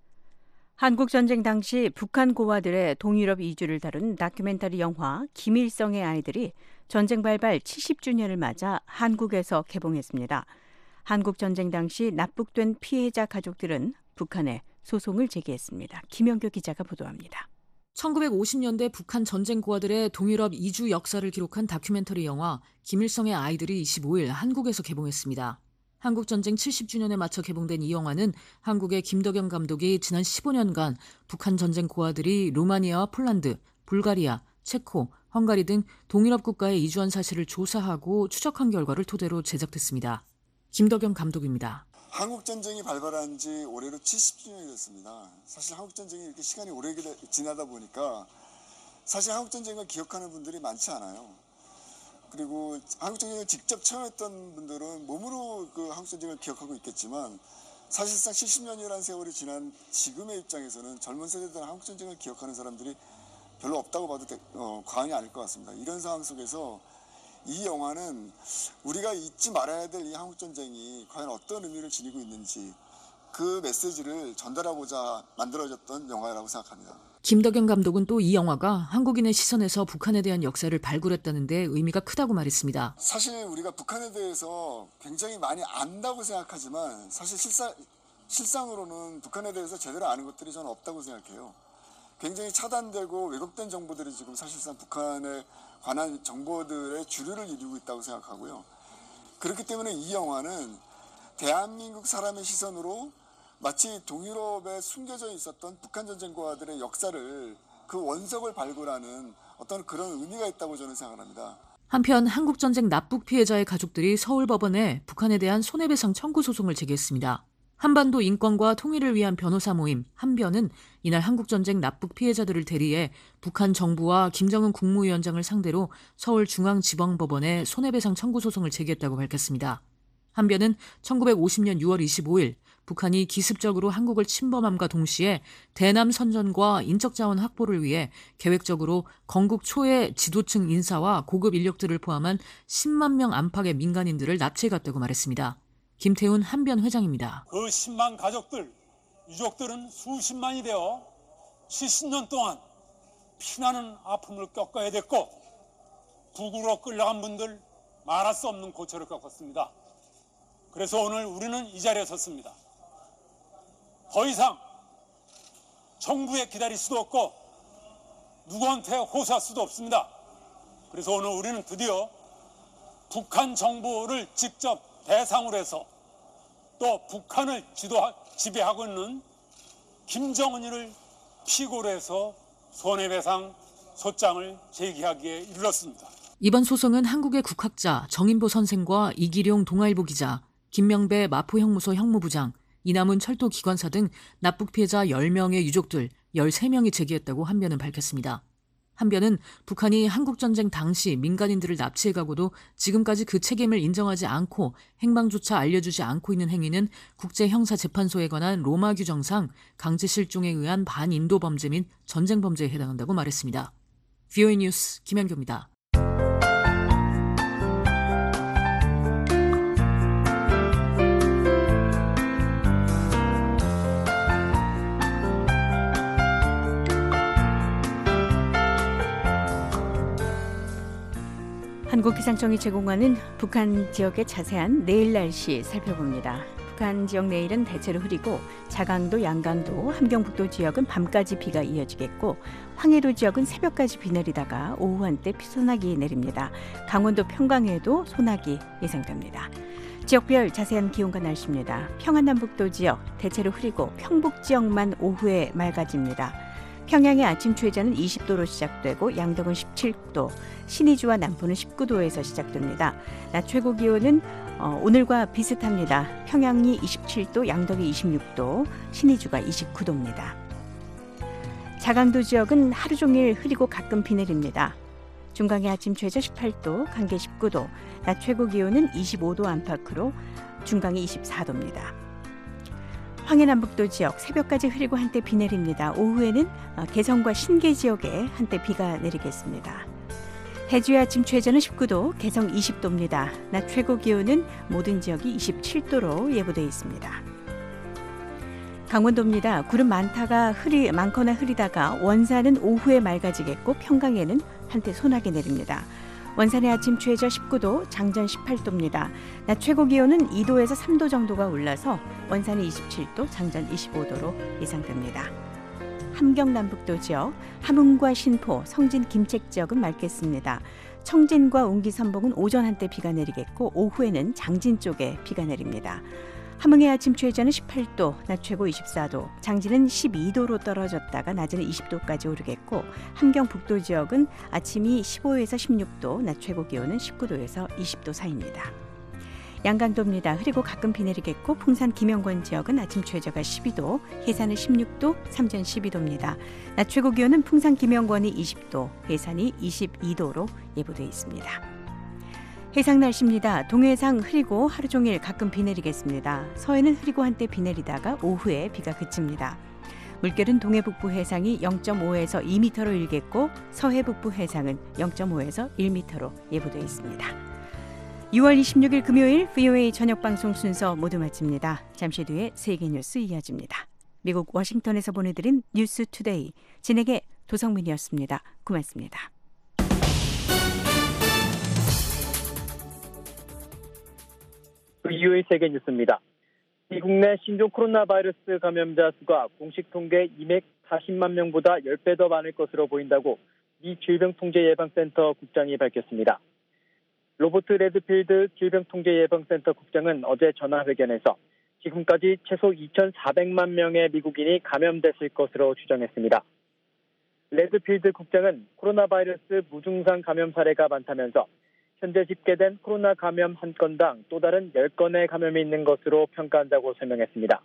Speaker 3: 한국전쟁 당시 북한 고아들의 동유럽 이주를 다룬 다큐멘터리 영화 김일성의 아이들이 전쟁 발발 70주년을 맞아 한국에서 개봉했습니다. 한국전쟁 당시 납북된 피해자 가족들은 북한에 소송을 제기했습니다. 김영교 기자가 보도합니다.
Speaker 12: 1950년대 북한 전쟁 고아들의 동유럽 이주 역사를 기록한 다큐멘터리 영화 김일성의 아이들이 25일 한국에서 개봉했습니다. 한국전쟁 70주년에 맞춰 개봉된 이 영화는 한국의 김덕영 감독이 지난 15년간 북한 전쟁 고아들이 루마니아와 폴란드, 불가리아, 체코, 헝가리 등 동유럽 국가에 이주한 사실을 조사하고 추적한 결과를 토대로 제작됐습니다. 김덕영 감독입니다.
Speaker 4: 한국전쟁이 발발한 지 올해로 70주년이 됐습니다. 사실 한국전쟁이 이렇게 시간이 오래 지나다 보니까 사실 한국전쟁을 기억하는 분들이 많지 않아요. 그리고 한국전쟁을 직접 체험했던 분들은 몸으로 그 한국전쟁을 기억하고 있겠지만 사실상 70년이라는 세월이 지난 지금의 입장에서는 젊은 세대들은 한국전쟁을 기억하는 사람들이 별로 없다고 봐도 과언이 아닐 것 같습니다. 이런 상황 속에서 이 영화는 우리가 잊지 말아야 될 이 한국전쟁이 과연 어떤 의미를 지니고 있는지 그 메시지를 전달하고자 만들어졌던 영화라고 생각합니다.
Speaker 12: 김덕영 감독은 또 이 영화가 한국인의 시선에서 북한에 대한 역사를 발굴했다는 데 의미가 크다고 말했습니다.
Speaker 4: 사실 우리가 북한에 대해서 굉장히 많이 안다고 생각하지만 사실 실상으로는 북한에 대해서 제대로 아는 것들이 저는 없다고 생각해요. 굉장히 차단되고 왜곡된 정보들이 지금 사실상 북한에 관한 정보들의 주류를 이루고 있다고 생각하고요. 그렇기 때문에 이 영화는 대한민국 사람의 시선으로 마치 동유럽에 숨겨져 있었던 북한 전쟁고아들의 역사를 그 원석을 발굴하는 어떤 그런 의미가 있다고 저는 생각합니다.
Speaker 12: 한편 한국전쟁 납북 피해자의 가족들이 서울법원에 북한에 대한 손해배상 청구 소송을 제기했습니다. 한반도 인권과 통일을 위한 변호사 모임 한변은 이날 한국전쟁 납북 피해자들을 대리해 북한 정부와 김정은 국무위원장을 상대로 서울중앙지방법원에 손해배상 청구 소송을 제기했다고 밝혔습니다. 한변은 1950년 6월 25일 북한이 기습적으로 한국을 침범함과 동시에 대남 선전과 인적자원 확보를 위해 계획적으로 건국 초의 지도층 인사와 고급 인력들을 포함한 10만 명 안팎의 민간인들을 납치해갔다고 말했습니다. 김태훈 한변 회장입니다.
Speaker 22: 그 10만 가족들, 유족들은 수십만이 되어 70년 동안 피나는 아픔을 겪어야 됐고 북으로 끌려간 분들 말할 수 없는 고초를 겪었습니다. 그래서 오늘 우리는 이 자리에 섰습니다. 더 이상 정부에 기다릴 수도 없고 누구한테 호소할 수도 없습니다. 그래서 오늘 우리는 드디어 북한 정부를 직접 대상으로 해서 또 북한을 지배하고 있는 김정은이를 피고로 해서 손해배상 소장을 제기하기에 이르렀습니다.
Speaker 12: 이번 소송은 한국의 국학자 정인보 선생과 이기룡 동아일보 기자, 김명배 마포형무소 형무부장, 이남훈 철도기관사 등 납북 피해자 10명의 유족들 13명이 제기했다고 한변은 밝혔습니다. 한변은 북한이 한국전쟁 당시 민간인들을 납치해가고도 지금까지 그 책임을 인정하지 않고 행방조차 알려주지 않고 있는 행위는 국제형사재판소에 관한 로마 규정상 강제실종에 의한 반인도 범죄 및 전쟁범죄에 해당한다고 말했습니다. VOA 뉴스 김현교입니다.
Speaker 3: 한국기상청이 제공하는 북한 지역의 자세한 내일 날씨 살펴봅니다. 북한 지역 내일은 대체로 흐리고 자강도, 양강도, 함경북도 지역은 밤까지 비가 이어지겠고 황해도 지역은 새벽까지 비 내리다가 오후 한때 소나기 내립니다. 강원도 평강에도 소나기 예상됩니다. 지역별 자세한 기온과 날씨입니다. 평안남북도 지역 대체로 흐리고 평북 지역만 오후에 맑아집니다. 평양의 아침 최저는 20도로 시작되고 양덕은 17도, 신의주와 남포는 19도에서 시작됩니다. 낮 최고 기온은 오늘과 비슷합니다. 평양이 27도, 양덕이 26도, 신의주가 29도입니다. 자강도 지역은 하루 종일 흐리고 가끔 비 내립니다. 중강의 아침 최저 18도, 강계 19도, 낮 최고 기온은 25도 안팎으로 중강이 24도입니다. 황해남북도 지역 새벽까지 흐리고 한때 비 내립니다. 오후에는 개성과 신계 지역에 한때 비가 내리겠습니다. 해주의 아침 최저는 19도, 개성 20도입니다. 낮 최고 기온은 모든 지역이 27도로 예보되어 있습니다. 강원도입니다. 구름 많거나 흐리다가 원산은 오후에 맑아지겠고 평강에는 한때 소나기 내립니다. 원산의 아침 최저 19도, 장전 18도입니다. 낮 최고 기온은 2도에서 3도 정도가 올라서 원산이 27도, 장전 25도로 예상됩니다. 함경남북도 지역, 함흥과 신포, 성진, 김책 지역은 맑겠습니다. 청진과 웅기, 선봉은 오전 한때 비가 내리겠고 오후에는 장진 쪽에 비가 내립니다. 함흥의 아침 최저는 18도, 낮 최고 24도, 장진은 12도로 떨어졌다가 낮에는 20도까지 오르겠고 함경 북도 지역은 아침이 15에서 16도, 낮 최고 기온은 19도에서 20도 사이입니다. 양강도입니다. 흐리고 가끔 비 내리겠고 풍산 김영권 지역은 아침 최저가 12도, 해산은 16도, 삼전 12도입니다. 낮 최고 기온은 풍산 김영권이 20도, 해산이 22도로 예보되어 있습니다. 해상 날씨입니다. 동해상 흐리고 하루 종일 가끔 비 내리겠습니다. 서해는 흐리고 한때 비 내리다가 오후에 비가 그칩니다. 물결은 동해 북부 해상이 0.5에서 2m로 일겠고 서해 북부 해상은 0.5에서 1m로 예보되어 있습니다. 6월 26일 금요일 VOA 저녁 방송 순서 모두 마칩니다. 잠시 뒤에 세계 뉴스 이어집니다. 미국 워싱턴에서 보내드린 뉴스 투데이, 진행의 도성민이었습니다. 고맙습니다.
Speaker 5: VOA 세계 뉴스입니다. 미국 내 신종 코로나 바이러스 감염자 수가 공식 통계 240만 명보다 10배 더 많을 것으로 보인다고 미 질병통제예방센터 국장이 밝혔습니다. 로버트 레드필드 질병통제예방센터 국장은 어제 전화회견에서 지금까지 최소 2,400만 명의 미국인이 감염됐을 것으로 추정했습니다. 레드필드 국장은 코로나 바이러스 무증상 감염 사례가 많다면서 현재 집계된 코로나 감염 한 건당 또 다른 10건의 감염이 있는 것으로 평가한다고 설명했습니다.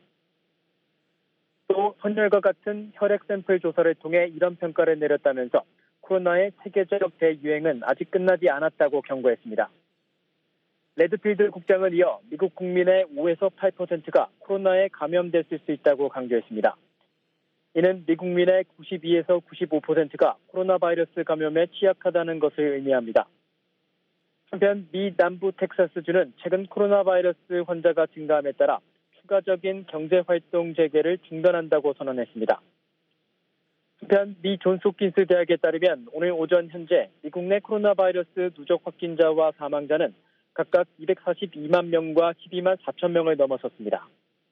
Speaker 5: 또 헌혈과 같은 혈액 샘플 조사를 통해 이런 평가를 내렸다면서 코로나의 세계적 대유행은 아직 끝나지 않았다고 경고했습니다. 레드필드 국장은 이어 미국 국민의 5에서 8%가 코로나에 감염됐을 수 있다고 강조했습니다. 이는 미국민의 92에서 95%가 코로나 바이러스 감염에 취약하다는 것을 의미합니다. 한편 미 남부 텍사스주는 최근 코로나 바이러스 환자가 증가함에 따라 추가적인 경제활동 재개를 중단한다고 선언했습니다. 한편 미 존스홉킨스 대학에 따르면 오늘 오전 현재 미국 내 코로나 바이러스 누적 확진자와 사망자는 각각 242만 명과 12만 4천 명을 넘어섰습니다.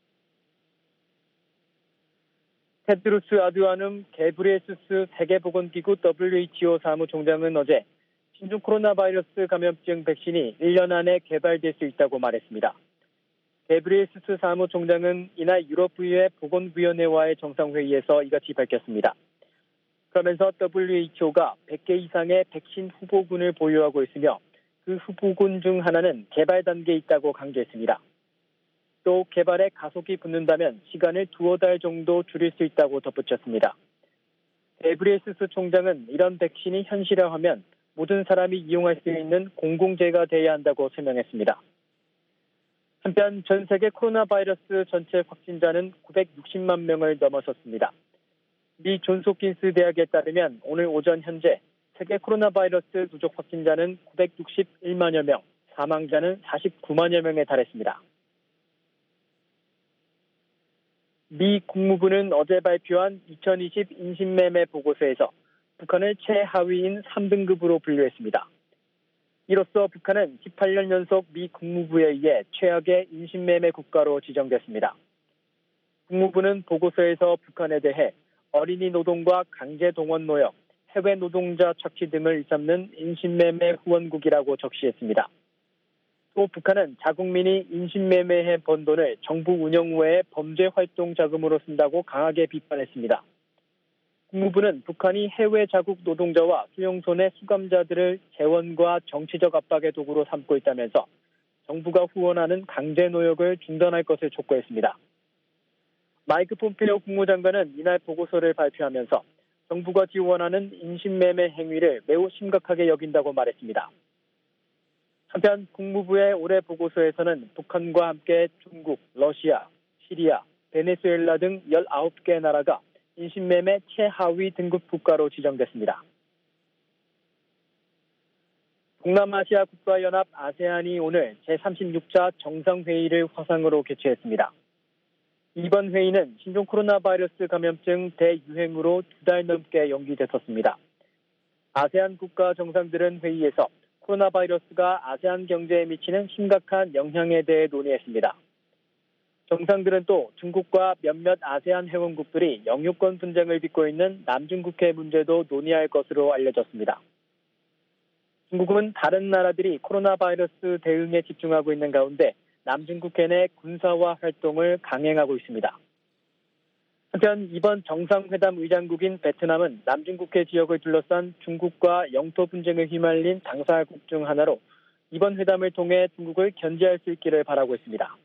Speaker 5: 테드로스 아드하눔 게브리에수스 세계보건기구 WHO 사무총장은 어제 신종 코로나 바이러스 감염증 백신이 1년 안에 개발될 수 있다고 말했습니다. 게브리에수스 사무총장은 이날 유럽의회 보건위원회와의 정상회의에서 이같이 밝혔습니다. 그러면서 WHO가 100개 이상의 백신 후보군을 보유하고 있으며 그 후보군 중 하나는 개발 단계에 있다고 강조했습니다. 또 개발에 가속이 붙는다면 시간을 두어 달 정도 줄일 수 있다고 덧붙였습니다. 게브리에수스 총장은 이런 백신이 현실화하면 모든 사람이 이용할 수 있는 공공재가 돼야 한다고 설명했습니다. 한편 전 세계 코로나 바이러스 전체 확진자는 960만 명을 넘어섰습니다. 미 존스홉킨스 대학에 따르면 오늘 오전 현재 세계 코로나 바이러스 누적 확진자는 961만여 명, 사망자는 49만여 명에 달했습니다. 미 국무부는 어제 발표한 2020 인신매매 보고서에서 북한을 최하위인 3등급으로 분류했습니다. 이로써 북한은 18년 연속 미 국무부에 의해 최악의 인신매매 국가로 지정됐습니다. 국무부는 보고서에서 북한에 대해 어린이 노동과 강제 동원 노역, 해외 노동자 착취 등을 일삼는 인신매매 후원국이라고 적시했습니다. 또 북한은 자국민이 인신매매해 번 돈을 정부 운영 외의 범죄 활동 자금으로 쓴다고 강하게 비판했습니다. 국무부는 북한이 해외 자국 노동자와 수용소 내 수감자들을 재원과 정치적 압박의 도구로 삼고 있다면서 정부가 후원하는 강제 노역을 중단할 것을 촉구했습니다. 마이크 폼페이오 국무장관은 이날 보고서를 발표하면서 정부가 지원하는 인신매매 행위를 매우 심각하게 여긴다고 말했습니다. 한편 국무부의 올해 보고서에서는 북한과 함께 중국, 러시아, 시리아, 베네수엘라 등 19개 나라가 인신매매 최하위 등급 국가로 지정됐습니다. 동남아시아 국가연합 아세안이 오늘 제36차 정상회의를 화상으로 개최했습니다. 이번 회의는 신종 코로나 바이러스 감염증 대유행으로 2달 넘게 연기됐었습니다. 아세안 국가 정상들은 회의에서 코로나 바이러스가 아세안 경제에 미치는 심각한 영향에 대해 논의했습니다. 정상들은 또 중국과 몇몇 아세안 회원국들이 영유권 분쟁을 빚고 있는 남중국해 문제도 논의할 것으로 알려졌습니다. 중국은 다른 나라들이 코로나 바이러스 대응에 집중하고 있는 가운데 남중국해 내 군사화 활동을 강행하고 있습니다. 한편 이번 정상회담 의장국인 베트남은 남중국해 지역을 둘러싼 중국과 영토 분쟁을 휘말린 당사국 중 하나로 이번 회담을 통해 중국을 견제할 수 있기를 바라고 있습니다.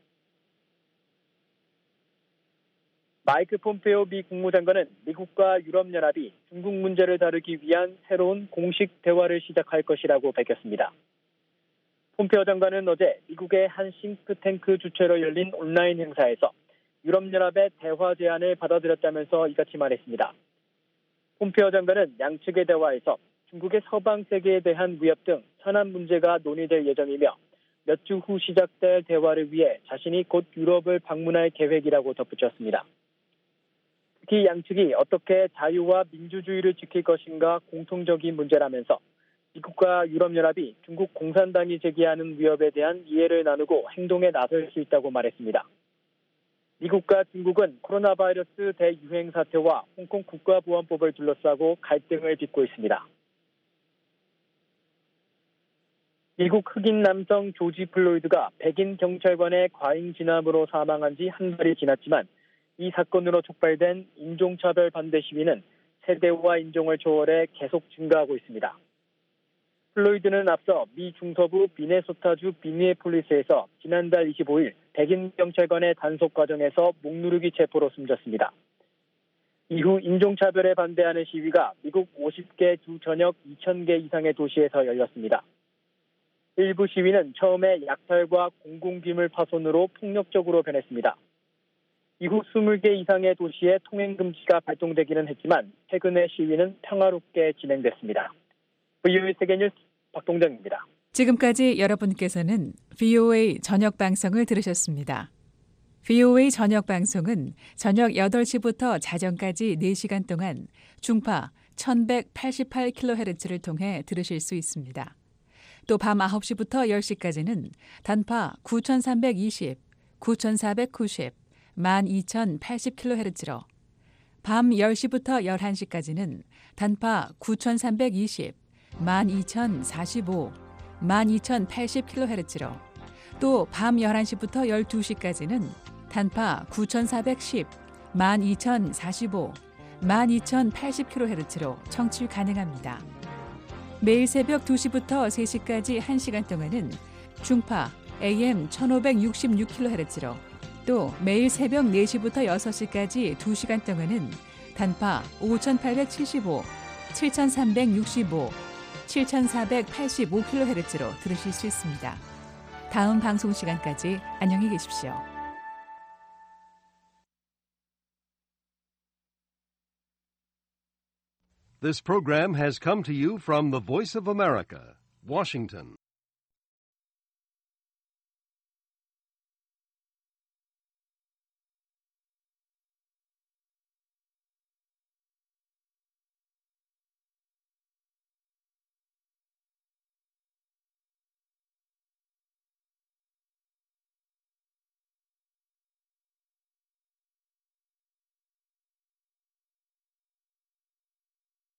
Speaker 5: 마이크 폼페이오 미 국무장관은 미국과 유럽연합이 중국 문제를 다루기 위한 새로운 공식 대화를 시작할 것이라고 밝혔습니다. 폼페이오 장관은 어제 미국의 한 싱크탱크 주최로 열린 온라인 행사에서 유럽연합의 대화 제안을 받아들였다면서 이같이 말했습니다. 폼페이오 장관은 양측의 대화에서 중국의 서방 세계에 대한 위협 등 현안 문제가 논의될 예정이며 몇 주 후 시작될 대화를 위해 자신이 곧 유럽을 방문할 계획이라고 덧붙였습니다. 특히 양측이 어떻게 자유와 민주주의를 지킬 것인가 공통적인 문제라면서 미국과 유럽연합이 중국 공산당이 제기하는 위협에 대한 이해를 나누고 행동에 나설 수 있다고 말했습니다. 미국과 중국은 코로나 바이러스 대유행 사태와 홍콩 국가보안법을 둘러싸고 갈등을 빚고 있습니다. 미국 흑인 남성 조지 플로이드가 백인 경찰관의 과잉 진압으로 사망한 지 한 달이 지났지만 이 사건으로 촉발된 인종차별 반대 시위는 세대와 인종을 초월해 계속 증가하고 있습니다. 플로이드는 앞서 미 중서부 미네소타주 미니애폴리스에서 지난달 25일 백인 경찰관의 단속 과정에서 목누르기 체포로 숨졌습니다. 이후 인종차별에 반대하는 시위가 미국 50개 주 전역 2,000개 이상의 도시에서 열렸습니다. 일부 시위는 처음에 약탈과 공공기물 파손으로 폭력적으로 변했습니다. 이후 20개 이상의 도시에 통행금지가 발동되기는 했지만 최근의 시위는 평화롭게 진행됐습니다. VOA 세계뉴스 박동정입니다.
Speaker 17: 지금까지 여러분께서는 VOA 저녁 방송을 들으셨습니다. VOA 저녁 방송은 저녁 8시부터 자정까지 4시간 동안 중파 1188kHz를 통해 들으실 수 있습니다. 또 밤 9시부터 10시까지는 단파 9320, 9490, 12080kHz로 밤 10시부터 11시까지는 단파 9320, 12045, 12080kHz로 또 밤 11시부터 12시까지는 단파 9410, 12045, 12080kHz로 청취 가능합니다. 매일 새벽 2시부터 3시까지 1시간 동안은 중파 AM 1566kHz로 또 매일 새벽 4시부터 6시까지 2시간 동안은 단파 5875, 7365, 7485kHz로 들으실 수 있습니다. 다음 방송 시간까지 안녕히 계십시오.
Speaker 7: This program has come to you from the Voice of America, Washington.